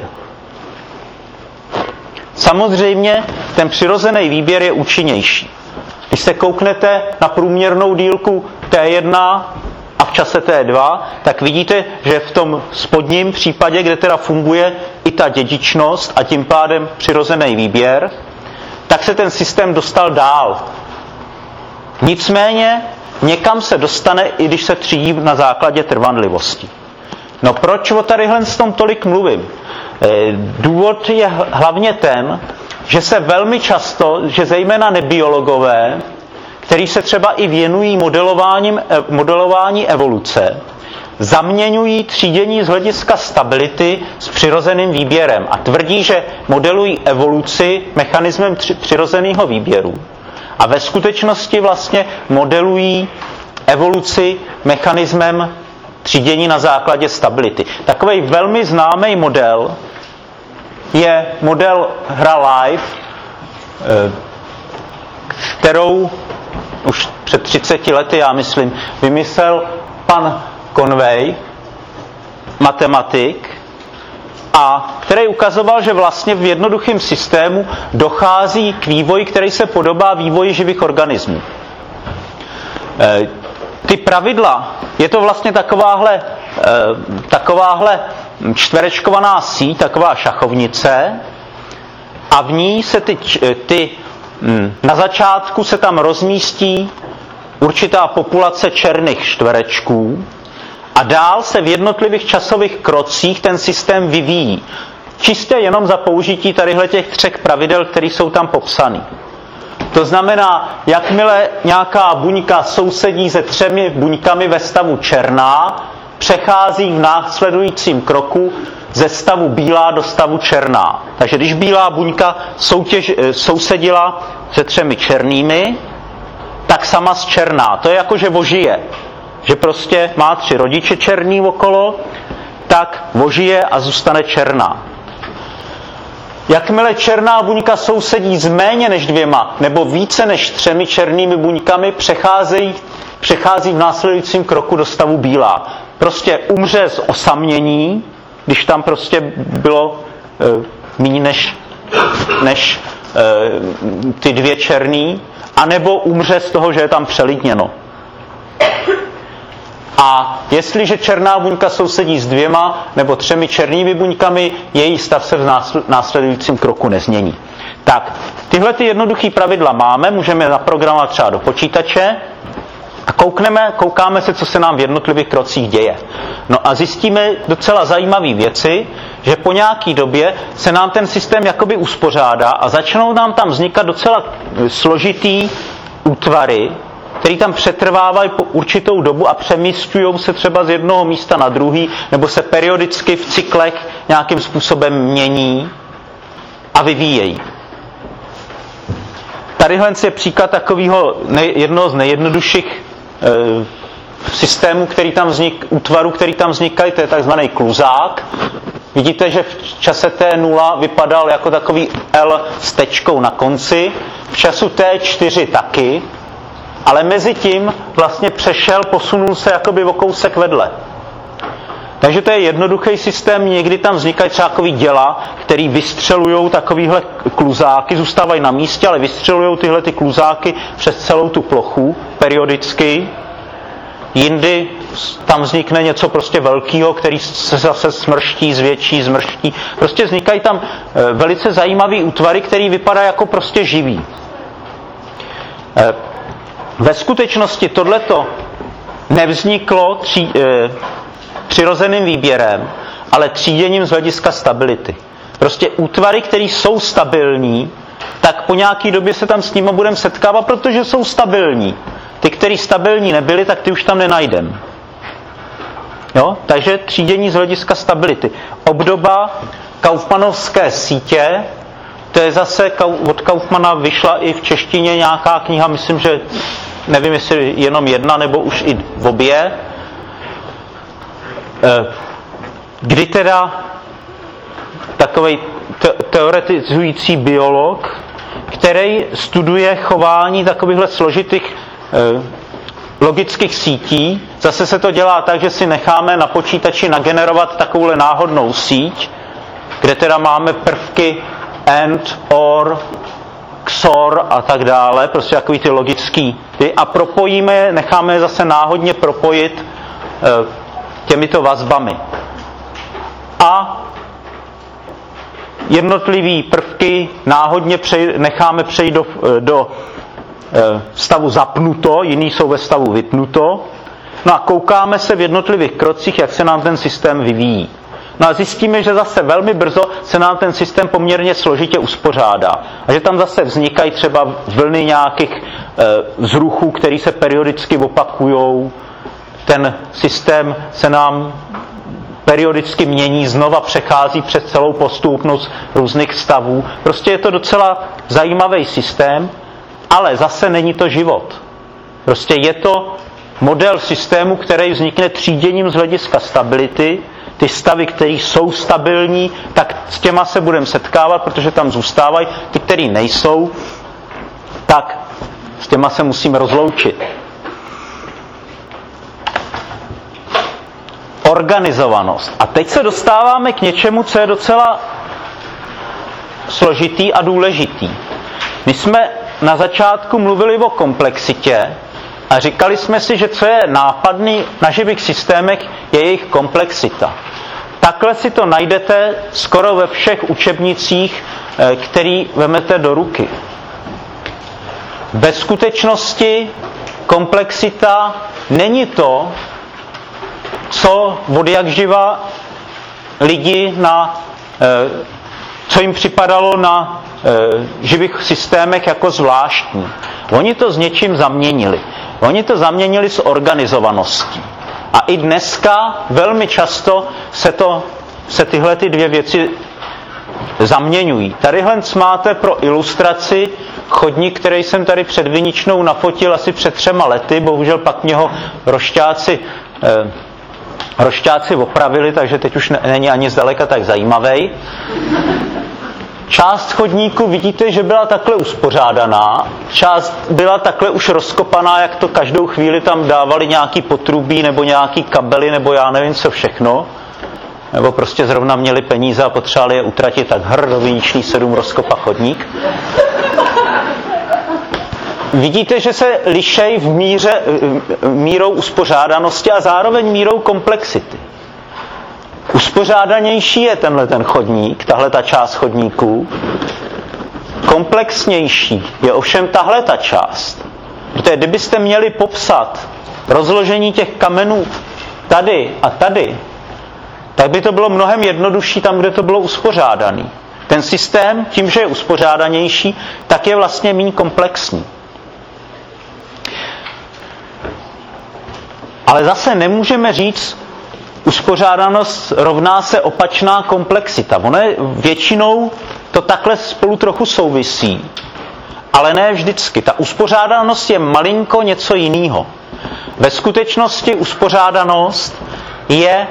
Samozřejmě ten přirozený výběr je účinnější. Když se kouknete na průměrnou dílku T1 a v čase T2, tak vidíte, že v tom spodním případě, kde teda funguje i ta dědičnost a tím pádem přirozený výběr, tak se ten systém dostal dál. Nicméně někam se dostane, i když se třídí na základě trvanlivosti. No proč o tadyhle s tom tolik mluvím? Důvod je hlavně ten, že se velmi často, že zejména nebiologové, kteří se třeba i věnují modelování evoluce, zaměňují třídění z hlediska stability s přirozeným výběrem a tvrdí, že modelují evoluci mechanismem přirozeného výběru. A ve skutečnosti vlastně modelují evoluci mechanismem třídění na základě stability. Takový velmi známý model je model hra Life, kterou už před 30 lety, já myslím, vymyslel pan Conway, matematik, a který ukazoval, že vlastně v jednoduchém systému dochází k vývoji, který se podobá vývoji živých organismů. Ty pravidla, je to vlastně takováhle čtverečkovaná síť, taková šachovnice, a v ní se na začátku se tam rozmístí určitá populace černých čtverečků a dál se v jednotlivých časových krocích ten systém vyvíjí. Čistě jenom za použití tadyhle těch 3 pravidel, které jsou tam popsané. To znamená, jakmile nějaká buňka sousedí se 3 buňkami ve stavu černá, přechází v následujícím kroku ze stavu bílá do stavu černá. Takže když bílá buňka sousedila se 3 černými, tak sama zčerná. To je jako, že vožije. Že prostě má 3 rodiče černý okolo, tak vožije a zůstane černá. Jakmile černá buňka sousedí s méně než 2 nebo více než 3 černými buňkami, přechází v následujícím kroku do stavu bílá. Prostě umře z osamění, když tam prostě bylo méně než ty 2 černý, anebo umře z toho, že je tam přelidněno. A jestliže černá buňka sousedí s 2 nebo 3 černými buňkami, její stav se v následujícím kroku nezmění. Tak, tyhle ty jednoduché pravidla máme, můžeme naprogramovat třeba do počítače a koukáme se, co se nám v jednotlivých krocích děje. No a zjistíme docela zajímavé věci, že po nějaký době se nám ten systém jakoby uspořádá a začnou nám tam vznikat docela složitý útvary, který tam přetrvávají po určitou dobu a přemísťují se třeba z jednoho místa na druhý, nebo se periodicky v cyklech nějakým způsobem mění a vyvíjejí. Tadyhle je příklad takového jednoho z nejjednodušších systémů, útvarů, který tam vznikají, to je takzvaný kluzák. Vidíte, že v čase T0 vypadal jako takový L s tečkou na konci, v času T4 taky, ale mezi tím vlastně posunul se jakoby o kousek vedle. Takže to je jednoduchý systém, někdy tam vznikají třeba takový děla, který vystřelujou takovýhle kluzáky, zůstávají na místě, ale vystřelují tyhle ty kluzáky přes celou tu plochu periodicky. Jindy tam vznikne něco prostě velkého, který se zase smrští, zvětší, zmrští. Prostě vznikají tam velice zajímavý útvary, který vypadá jako prostě živý. Ve skutečnosti tohleto nevzniklo přirozeným výběrem, ale tříděním z hlediska stability. Prostě útvary, které jsou stabilní, tak po nějaký době se tam s nimi budeme setkávat, protože jsou stabilní. Ty, které stabilní nebyly, tak ty už tam nenajdeme. Jo? Takže třídění z hlediska stability. Obdoba kaufmanovské sítě, to je zase od Kaufmana vyšla i v češtině nějaká kniha, myslím, že nevím, jestli jenom jedna, nebo už i obě, kdy teda takovej teoretizující biolog, který studuje chování takovýchhle složitých logických sítí, zase se to dělá tak, že si necháme na počítači nagenerovat takovouhle náhodnou síť, kde teda máme prvky AND, OR, XOR a tak dále, prostě takový ty logický a propojíme, necháme je zase náhodně propojit těmito vazbami. A jednotlivý prvky náhodně necháme přejít do stavu zapnuto, jiný jsou ve stavu vypnuto. No a koukáme se v jednotlivých krocích, jak se nám ten systém vyvíjí. No a zjistíme, že zase velmi brzo se nám ten systém poměrně složitě uspořádá. A že tam zase vznikají třeba vlny nějakých vzruchů, které se periodicky opakujou. Ten systém se nám periodicky mění, znova přechází přes celou postupnost různých stavů. Prostě je to docela zajímavý systém, ale zase není to život. Prostě je to model systému, který vznikne tříděním z hlediska stability. Ty stavy, které jsou stabilní, tak s těma se budeme setkávat, protože tam zůstávají. Ty, které nejsou, tak s těma se musíme rozloučit. Organizovanost. A teď se dostáváme k něčemu, co je docela složitý a důležitý. My jsme na začátku mluvili o komplexitě a říkali jsme si, že co je nápadný na živých systémech, je jejich komplexita. Takhle si to najdete skoro ve všech učebnicích, který vemete do ruky. Ve skutečnosti komplexita není to, co od jak živa lidi co jim připadalo na živých systémech jako zvláštní. Oni to s něčím zaměnili. Oni to zaměnili s organizovaností. A i dneska velmi často se tyhle ty dvě věci zaměňují. Tadyhle máte pro ilustraci chodník, který jsem tady před viničnou nafotil asi před 3 lety. Bohužel pak mě ho rošťáci opravili, takže teď už není ani zdaleka tak zajímavý. Část chodníku vidíte, že byla takhle uspořádaná, část byla takhle už rozkopaná, jak to každou chvíli tam dávali nějaký potrubí nebo nějaký kabely nebo já nevím co všechno. Nebo prostě zrovna měli peníze a potřebovali je utratit, tak do viniční 7 rozkopa chodník. Vidíte, že se lišejí v mírou uspořádanosti a zároveň mírou komplexity. Uspořádanější je ten chodník, tahle ta část chodníků. Komplexnější je ovšem tahle ta část. Protože kdybyste měli popsat rozložení těch kamenů tady a tady, tak by to bylo mnohem jednodušší tam, kde to bylo uspořádaný. Ten systém, tím, že je uspořádanější, tak je vlastně méně komplexní. Ale zase nemůžeme říct, uspořádanost rovná se opačná komplexita. Ono je většinou to takhle spolu trochu souvisí, ale ne vždycky. Ta uspořádanost je malinko něco jiného. Ve skutečnosti uspořádanost je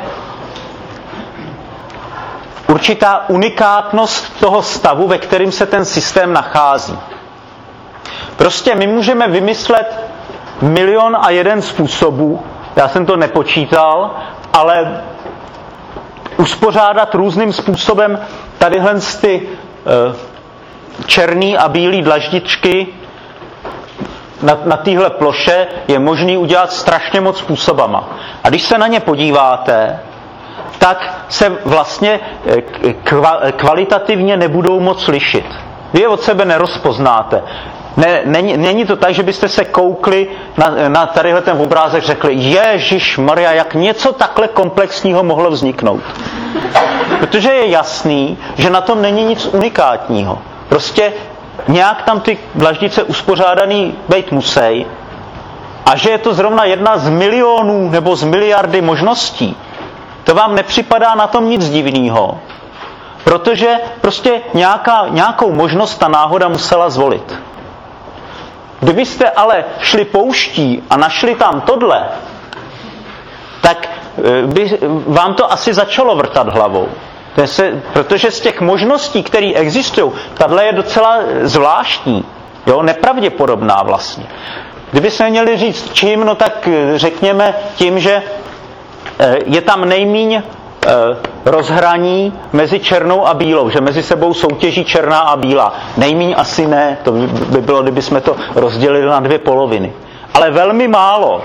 určitá unikátnost toho stavu, ve kterém se ten systém nachází. Prostě my můžeme vymyslet 1 001 způsobů, já jsem to nepočítal, ale uspořádat různým způsobem tadyhle ty černý a bílý dlaždičky na téhle ploše je možný udělat strašně moc způsobama. A když se na ně podíváte, tak se vlastně kvalitativně nebudou moc lišit. Vy je od sebe nerozpoznáte. Není to tak, že byste se koukli na tadyhle ten obrázek, řekli, Ježišmarja, jak něco takhle komplexního mohlo vzniknout. Protože je jasný, že na tom není nic unikátního. Prostě nějak tam ty dlaždice uspořádaný být musí a že je to zrovna jedna z milionů nebo z miliardy možností, to vám nepřipadá na tom nic divného, protože prostě nějakou možnost ta náhoda musela zvolit. Kdybyste ale šli pouští a našli tam tohle, tak by vám to asi začalo vrtat hlavou. Protože z těch možností, které existují, tahle je docela zvláštní, nepravděpodobná vlastně. Kdybychom měli říct čím, no tak řekněme tím, že je tam nejmíň rozhraní mezi černou a bílou, že mezi sebou soutěží černá a bílá. Nejmíň asi ne, to by bylo, kdybychom to rozdělili na 2 poloviny. Ale velmi málo.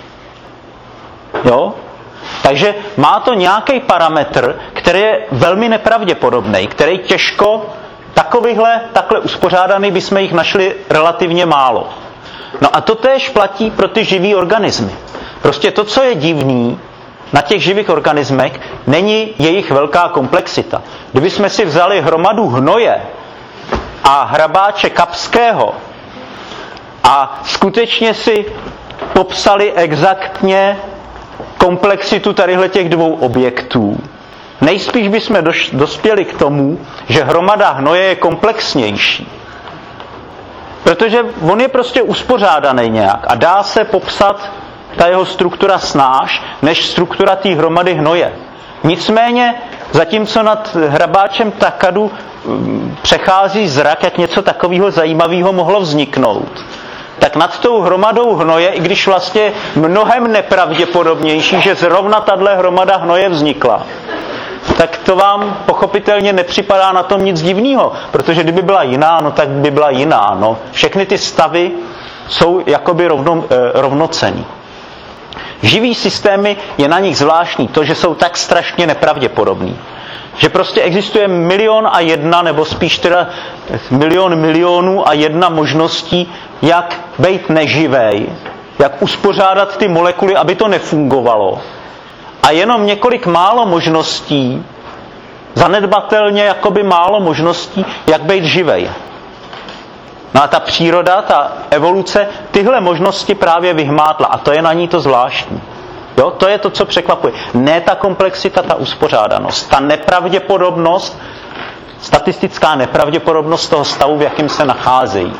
Jo? Takže má to nějaký parametr, který je velmi nepravděpodobný, který těžko takhle uspořádaný bychom jich našli relativně málo. No a to též platí pro ty živý organismy. Prostě to, co je divný na těch živých organismech, není jejich velká komplexita. Kdybychom si vzali hromadu hnoje a hrabáče kapského a skutečně si popsali exaktně komplexitu tadyhle těch 2 objektů, nejspíš bychom dospěli k tomu, že hromada hnoje je komplexnější. Protože on je prostě uspořádaný nějak a dá se popsat ta jeho struktura snáš, než struktura té hromady hnoje. Nicméně, zatímco nad hrabáčem Takadu přechází zrak, jak něco takového zajímavého mohlo vzniknout, tak nad tou hromadou hnoje, i když vlastně mnohem nepravděpodobnější, že zrovna tahle hromada hnoje vznikla, tak to vám pochopitelně nepřipadá na tom nic divného, protože kdyby byla jiná, no tak by byla jiná. No. Všechny ty stavy jsou jakoby rovnocenný. Živý systémy je na nich zvláštní to, že jsou tak strašně nepravděpodobný. Že prostě existuje 1,000,001 nebo spíš teda 1,000,001 možností, jak být neživej, jak uspořádat ty molekuly, aby to nefungovalo. A jenom několik málo možností, zanedbatelně jakoby málo možností, jak být živej. No a ta příroda, ta evoluce, tyhle možnosti právě vyhmátla. A to je na ní to zvláštní. Jo? To je to, co překvapuje. Ne ta komplexita, ta uspořádanost. Ta nepravděpodobnost, statistická nepravděpodobnost toho stavu, v jakém se nacházejí.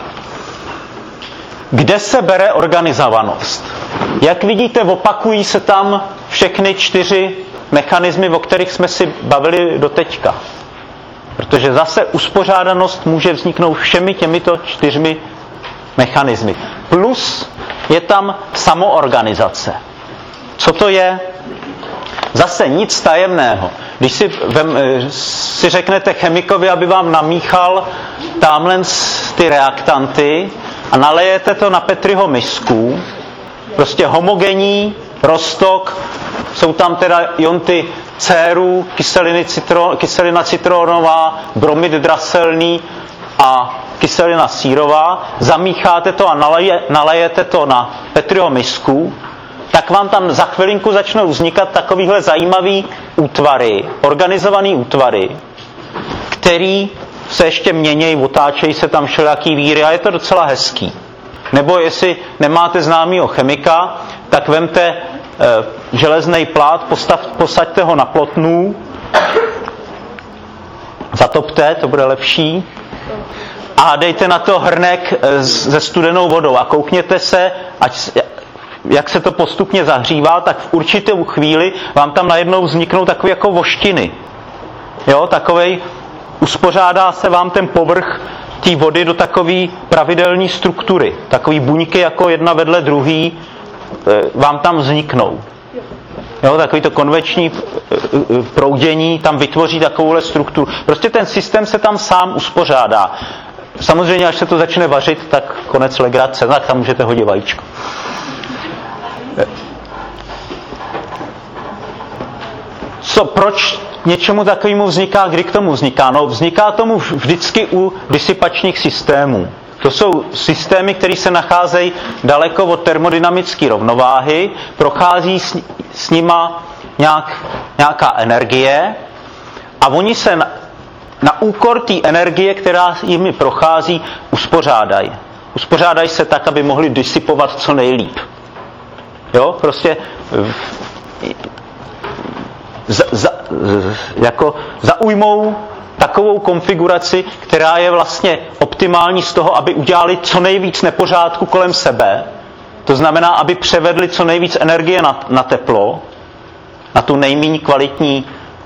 Kde se bere organizovanost? Jak vidíte, opakují se tam všechny 4 mechanismy, o kterých jsme si bavili doteďka. Protože zase uspořádanost může vzniknout všemi těmito 4 mechanismy. Plus je tam samoorganizace. Co to je? Zase nic tajemného. Když si řeknete chemikovi, aby vám namíchal tamhle ty reaktanty a nalejete to na Petriho misku, prostě homogenní roztok, jsou tam teda ionty céru, kyselina citronová, bromid draselný a kyselina sírová, zamícháte to a nalejete to na Petriho misku, tak vám tam za chvilinku začnou vznikat takovýhle zajímavý útvary, organizovaný útvary, který se ještě měnějí, otáčejí se tam všelijaký víry a je to docela hezký. Nebo jestli nemáte známýho chemika, tak vemte železný plát, posaďte ho na plotnu, zatopte, to bude lepší, a dejte na to hrnek se studenou vodou a koukněte se, jak se to postupně zahřívá, tak v určitou chvíli vám tam najednou vzniknou takové jako voštiny. Jo, takovej, uspořádá se vám ten povrch té vody do takové pravidelné struktury. Takové buňky jako jedna vedle druhý vám tam vzniknou. Jo, takový to konvekční proudění tam vytvoří takovouhle strukturu. Prostě ten systém se tam sám uspořádá. Samozřejmě, až se to začne vařit, tak konec legrace, tak tam můžete hodit vajíčko. Proč něčemu takovému vzniká, kdy k tomu vzniká? No, vzniká tomu vždycky u disipačních systémů. To jsou systémy, které se nacházejí daleko od termodynamické rovnováhy, prochází s nima nějaká energie a oni se na úkor té energie, která jimi prochází, uspořádají. Uspořádají se tak, aby mohli disipovat co nejlíp. Jo, prostě jako zaujmou takovou konfiguraci, která je vlastně optimální z toho, aby udělali co nejvíc nepořádku kolem sebe. To znamená, aby převedli co nejvíc energie na teplo, na tu nejméně kvalitní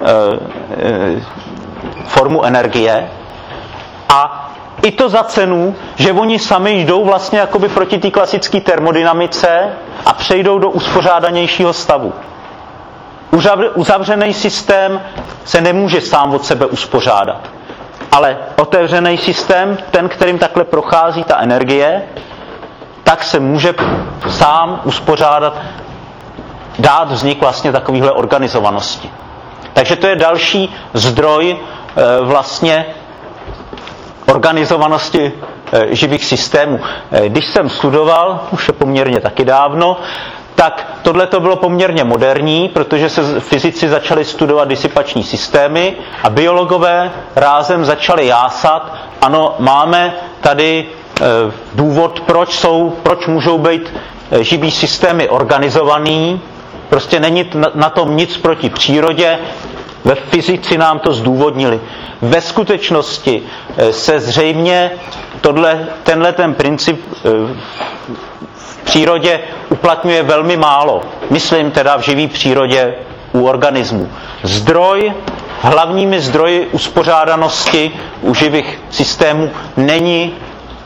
formu energie. A i to za cenu, že oni sami jdou vlastně jakoby proti té klasické termodynamice a přejdou do uspořádanějšího stavu. Uzavřený systém se nemůže sám od sebe uspořádat. Ale otevřený systém, ten, kterým takhle prochází ta energie, tak se může sám uspořádat, dát vznik vlastně takovéhle organizovanosti. Takže to je další zdroj vlastně organizovanosti živých systémů. Když jsem studoval, už je poměrně taky dávno, tak tohle to bylo poměrně moderní, protože se fyzici začali studovat disipační systémy a biologové rázem začali jásat, ano, máme tady důvod, proč můžou být živý systémy organizovaný, prostě není na tom nic proti přírodě, ve fyzici nám to zdůvodnili. Ve skutečnosti se zřejmě tenhle ten princip v přírodě uplatňuje velmi málo. Myslím teda v živé přírodě u organismů. Hlavními zdroji uspořádanosti u živých systémů není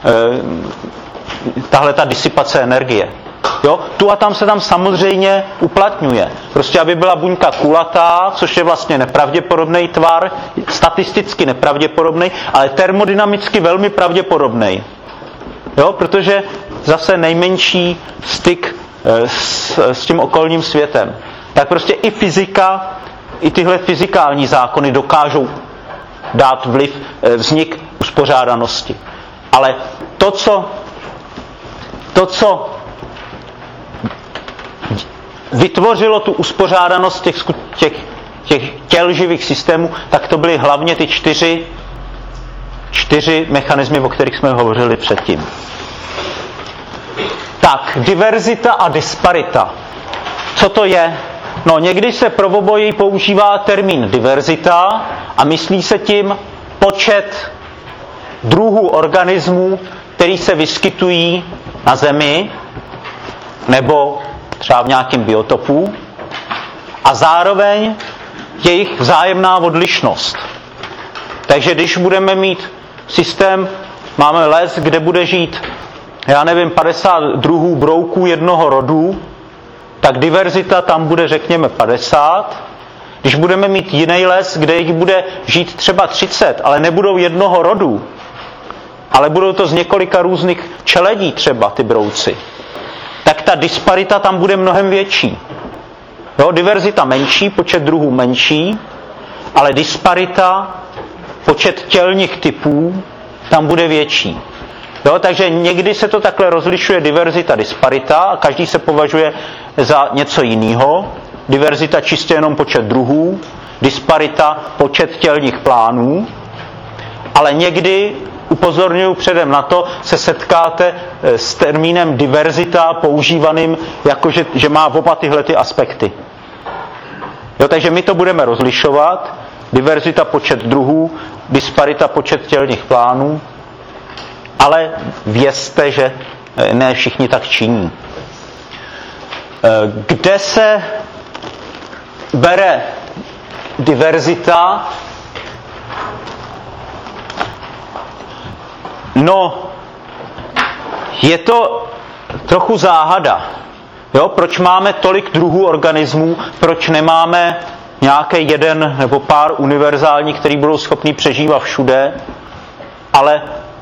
tahle ta disipace energie. Jo? Tu a tam se tam samozřejmě uplatňuje. Prostě aby byla buňka kulatá, což je vlastně nepravděpodobný tvar, statisticky nepravděpodobný, ale termodynamicky velmi pravděpodobný. Jo? Protože zase nejmenší styk s tím okolním světem. Tak prostě i fyzika, i tyhle fyzikální zákony dokážou dát vznik uspořádanosti. Ale to, co vytvořilo tu uspořádanost těch těl živých systémů, tak to byly hlavně ty čtyři mechanismy, o kterých jsme hovořili předtím. Tak, diverzita a disparita. Co to je? No, někdy se pro obojí používá termín diverzita a myslí se tím počet druhů organismů, který se vyskytují na Zemi nebo třeba v nějakém biotopu, a zároveň jejich vzájemná odlišnost. Takže když budeme mít systém, máme les, kde bude žít, 50 druhů brouků jednoho rodu, tak diverzita tam bude, řekněme, 50. Když budeme mít jiný les, kde jich bude žít třeba 30, ale nebudou jednoho rodu, ale budou to z několika různých čeledí třeba ty brouci, tak ta disparita tam bude mnohem větší. Jo, diverzita menší, počet druhů menší, ale disparita, počet tělních typů, tam bude větší. Jo, takže někdy se to takhle rozlišuje diverzita, disparita a každý se považuje za něco jiného. Diverzita čistě jenom počet druhů, disparita počet tělních plánů, ale někdy, upozorňuji předem na to, se setkáte s termínem diverzita používaným jako, že má oba tyhle ty aspekty. Jo, takže my to budeme rozlišovat. Diverzita počet druhů, disparita počet tělních plánů, ale vězte, že ne všichni tak činí. Kde se bere diverzita? No, je to trochu záhada. Jo, proč máme tolik druhů organismů, proč nemáme nějaký jeden nebo pár univerzálních, který budou schopni přežívat všude, ale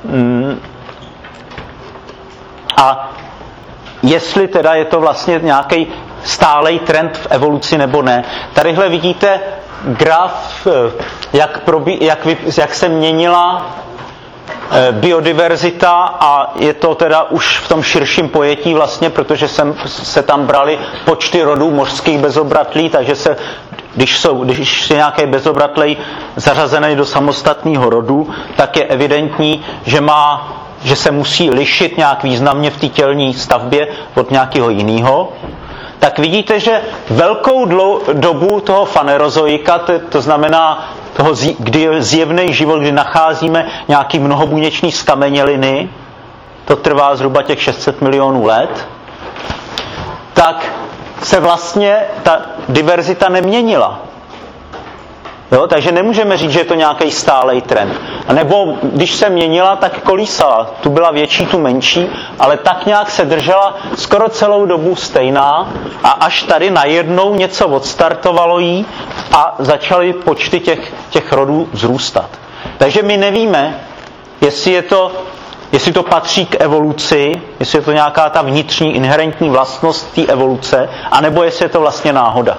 a jestli teda je to vlastně nějaký stálej trend v evoluci nebo ne. Tadyhle vidíte graf, jak se měnila biodiverzita, a je to teda už v tom širším pojetí vlastně, protože se tam brali počty rodů mořských bezobratlí, takže když je nějaký bezobratlej zařazený do samostatného rodu, tak je evidentní, že se musí lišit nějak významně v té tělní stavbě od nějakého jiného. Tak vidíte, že velkou dobu toho fanerozoika, to znamená kdy je zjevný život, kdy nacházíme nějaký mnohobuněčný skameněliny, to trvá zhruba těch 600 milionů let, tak se vlastně ta diverzita neměnila. Jo, takže nemůžeme říct, že je to nějaký stálej trend. A nebo když se měnila, tak kolísala. Tu byla větší, tu menší, ale tak nějak se držela skoro celou dobu stejná, a až tady najednou něco odstartovalo jí a začaly počty těch rodů vzrůstat. Takže my nevíme, jestli to patří k evoluci, jestli je to nějaká ta vnitřní inherentní vlastnost té evoluce, anebo jestli je to vlastně náhoda.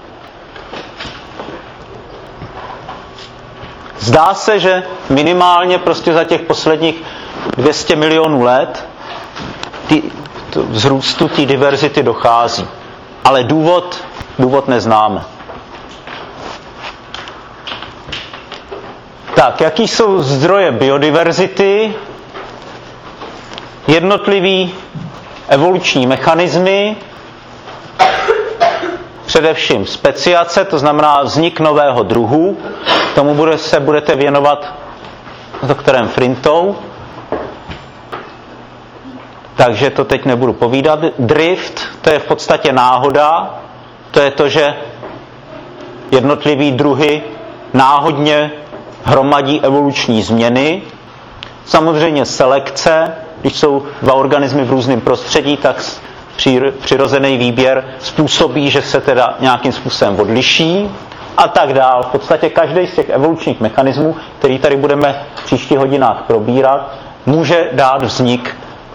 Zdá se, že minimálně prostě za těch posledních 200 milionů let vzrůstu té diverzity dochází. Ale důvod neznáme. Tak, jaký jsou zdroje biodiverzity? Jednotlivý evoluční mechanismy, především speciace, to znamená vznik nového druhu. Tomu se budete věnovat s doktorem Frintou. takže to teď nebudu povídat. Drift, to je v podstatě náhoda, to je to, že jednotlivý druhy náhodně hromadí evoluční změny. Samozřejmě selekce, když jsou dva organismy v různém prostředí, tak přirozený výběr způsobí, že se teda nějakým způsobem odliší a tak dál. V podstatě každý z těch evolučních mechanismů, který tady budeme v příštích hodinách probírat, může dát vznik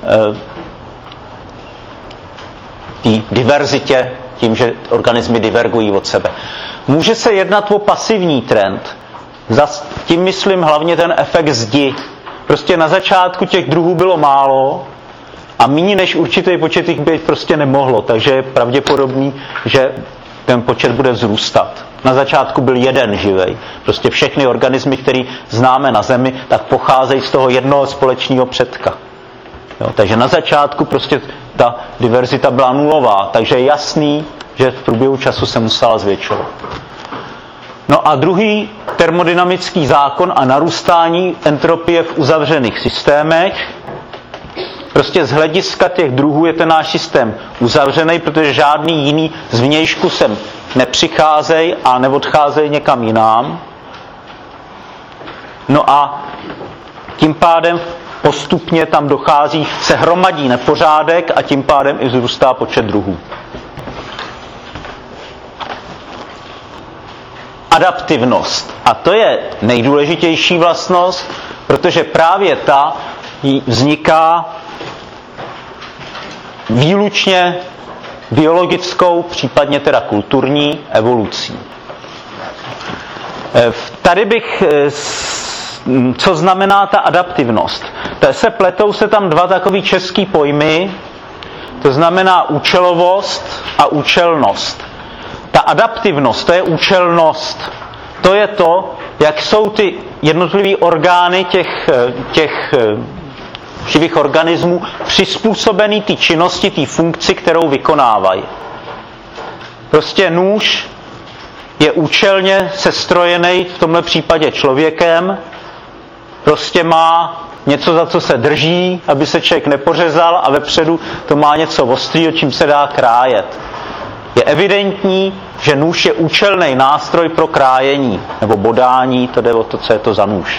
té diverzitě tím, že organismy divergují od sebe. Může se jednat o pasivní trend. Tím myslím hlavně ten efekt zdi. Prostě na začátku těch druhů bylo málo a méně než určitý počet jich být prostě nemohlo, takže je pravděpodobný, že ten počet bude vzrůstat. Na začátku byl jeden živej. Prostě všechny organismy, které známe na Zemi, tak pocházejí z toho jednoho společného předka. Jo, takže na začátku prostě ta diverzita byla nulová, takže je jasný, že v průběhu času se musela zvětšovat. No a druhý termodynamický zákon a narůstání entropie v uzavřených systémech. Prostě z hlediska těch druhů je ten náš systém uzavřený, protože žádný jiný zvnějšku sem nepřicházejí a neodcházejí někam jinam. No a tím pádem postupně tam dochází, se hromadí nepořádek a tím pádem i vzrůstá počet druhů. Adaptivnost. A to je nejdůležitější vlastnost, protože právě ta vzniká výlučně biologickou, případně teda kulturní evolucí. Tady bych, co znamená ta adaptivnost? Pletou se tam dva takový český pojmy, to znamená účelovost a účelnost. Ta adaptivnost, to je účelnost. To je to, jak jsou ty jednotlivé orgány těch živých organismů přizpůsobený té činnosti, té funkci, kterou vykonávají. Prostě nůž je účelně sestrojený, v tomhle případě člověkem, prostě má něco, za co se drží, aby se člověk nepořezal a vepředu to má něco ostrýho, čím se dá krájet. Je evidentní, že nůž je účelný nástroj pro krájení nebo bodání, to jde o to, co je to za nůž.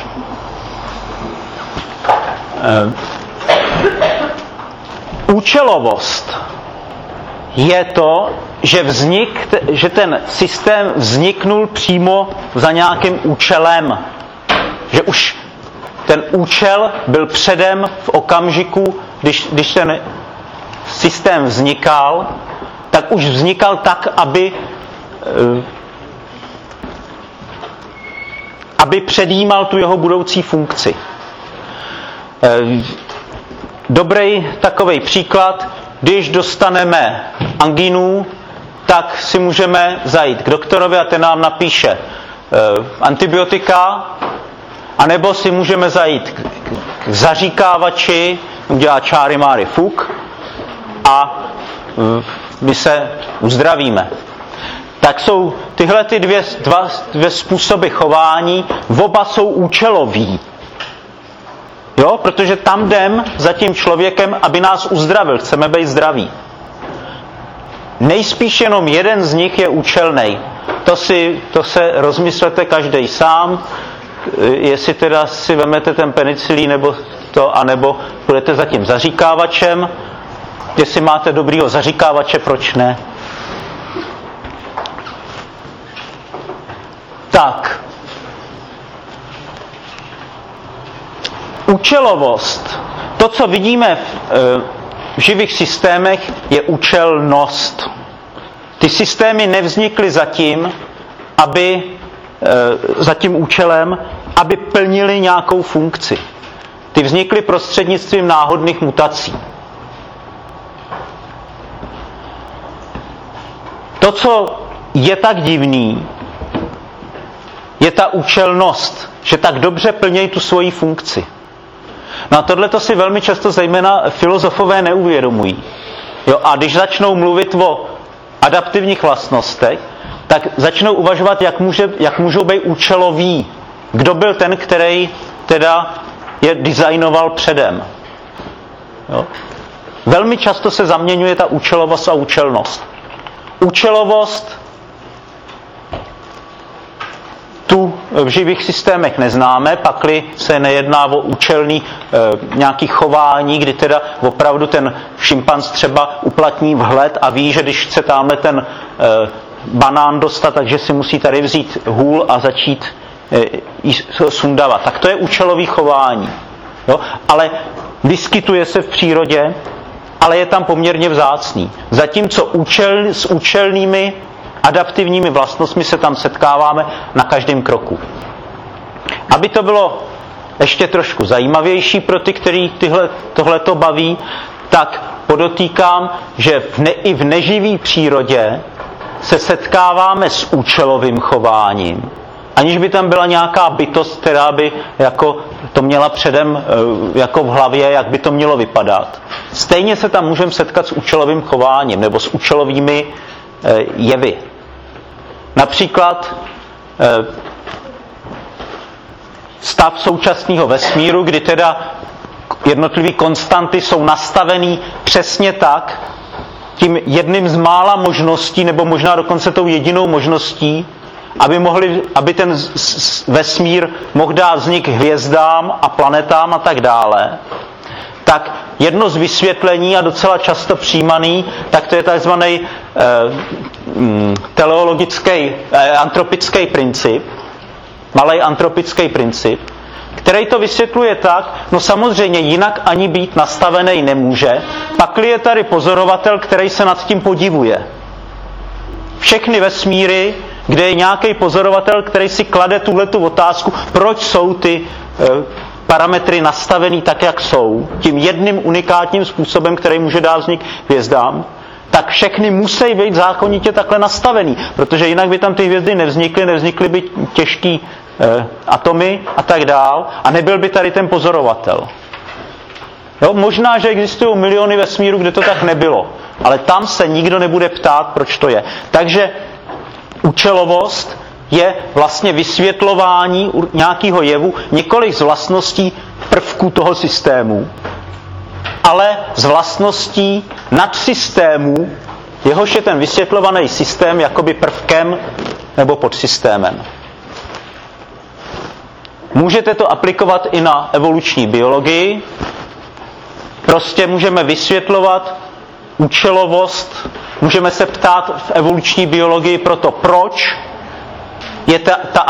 Účelovost je to, že ten systém vzniknul přímo za nějakým účelem. Že už ten účel byl předem v okamžiku, když ten systém vznikal, tak už vznikal tak, aby předjímal tu jeho budoucí funkci. Dobrý takovej příklad, když dostaneme angínu, tak si můžeme zajít k doktorovi a ten nám napíše antibiotika, anebo si můžeme zajít k zaříkávači, udělá čáry máry fuk a my se uzdravíme. Tak jsou tyhle ty dvě způsoby chování, oba jsou účelový. Jo, protože tam jdem za tím člověkem, aby nás uzdravil, chceme být zdraví. Nejspíš jenom jeden z nich je účelný. To se rozmyslete každý sám, jestli teda si vemete ten penicilín nebo to, anebo budete za tím zaříkávačem. Jestli máte dobrýho zaříkávače, proč ne? Tak. Účelovost. To, co vidíme v živých systémech, je účelnost. Ty systémy nevznikly za tím účelem, aby plnily nějakou funkci. Ty vznikly prostřednictvím náhodných mutací. To, co je tak divný, je ta účelnost, že tak dobře plnějí tu svoji funkci. No a tohleto si velmi často zejména filozofové neuvědomují. Jo, a když začnou mluvit o adaptivních vlastnostech, tak začnou uvažovat, jak můžou být účeloví. Kdo byl ten, který teda je designoval předem. Jo. velmi často se zaměňuje ta účelovost a účelnost. Účelovost tu v živých systémech neznáme, pakli se nejedná o účelný nějaký chování, kdy teda opravdu ten šimpanz třeba uplatní vhled a ví, že když chce tamhle ten banán dostat, takže si musí tady vzít hůl a začít sundávat. Tak to je účelový chování. Jo? Ale vyskytuje se v přírodě, ale je tam poměrně vzácný. Zatímco s účelnými adaptivními vlastnostmi se tam setkáváme na každém kroku. Aby to bylo ještě trošku zajímavější pro ty, který tohleto baví, tak podotýkám, že i v neživý přírodě se setkáváme s účelovým chováním, aniž by tam byla nějaká bytost, která by jako to měla předem jako v hlavě, jak by to mělo vypadat. Stejně se tam můžeme setkat s účelovým chováním nebo s účelovými jevy. Například stav současného vesmíru, kdy teda jednotlivé konstanty jsou nastavený přesně tak, tím jedním z mála možností, nebo možná dokonce tou jedinou možností, aby ten vesmír mohl dát vznik hvězdám a planetám a tak dále, tak jedno z vysvětlení, a docela často přijímaný, tak to je takzvaný teleologický antropický princip, malý antropický princip, který to vysvětluje tak, no samozřejmě jinak ani být nastavený nemůže, pakli je tady pozorovatel, který se nad tím podivuje. Všechny vesmíry, kde je nějaký pozorovatel, který si klade tuhletu otázku, proč jsou ty parametry nastavený tak, jak jsou, tím jedním unikátním způsobem, který může dát vznik hvězdám, tak všechny musí být zákonitě takhle nastavený, protože jinak by tam ty hvězdy nevznikly by těžký atomy a tak dál a nebyl by tady ten pozorovatel. Jo, možná, že existují miliony vesmírů, kde to tak nebylo, ale tam se nikdo nebude ptát, proč to je. Takže účelovost je vlastně vysvětlování nějakého jevu, několik z vlastností prvků toho systému, ale z vlastností nadsystémů, jehož je ten vysvětlovaný systém jakoby prvkem nebo podsystémem. Můžete to aplikovat i na evoluční biologii. Prostě můžeme vysvětlovat účelovost, můžeme se ptát v evoluční biologii proto, proč je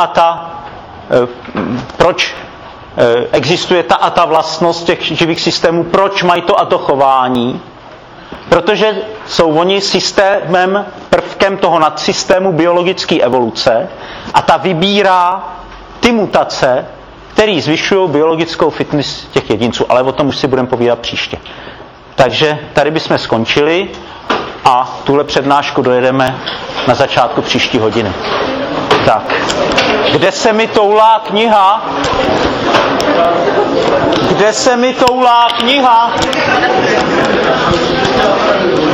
proč existuje ta a ta vlastnost těch živých systémů, proč mají to a to chování, protože jsou oni systémem, prvkem toho nadsystému biologické evoluce a ta vybírá ty mutace, které zvyšují biologickou fitness těch jedinců, ale o tom už si budeme povídat příště. Takže tady bychom skončili a tuhle přednášku dojedeme na začátku příští hodiny. Tak, kde se mi toulá kniha? Kde se mi toulá kniha?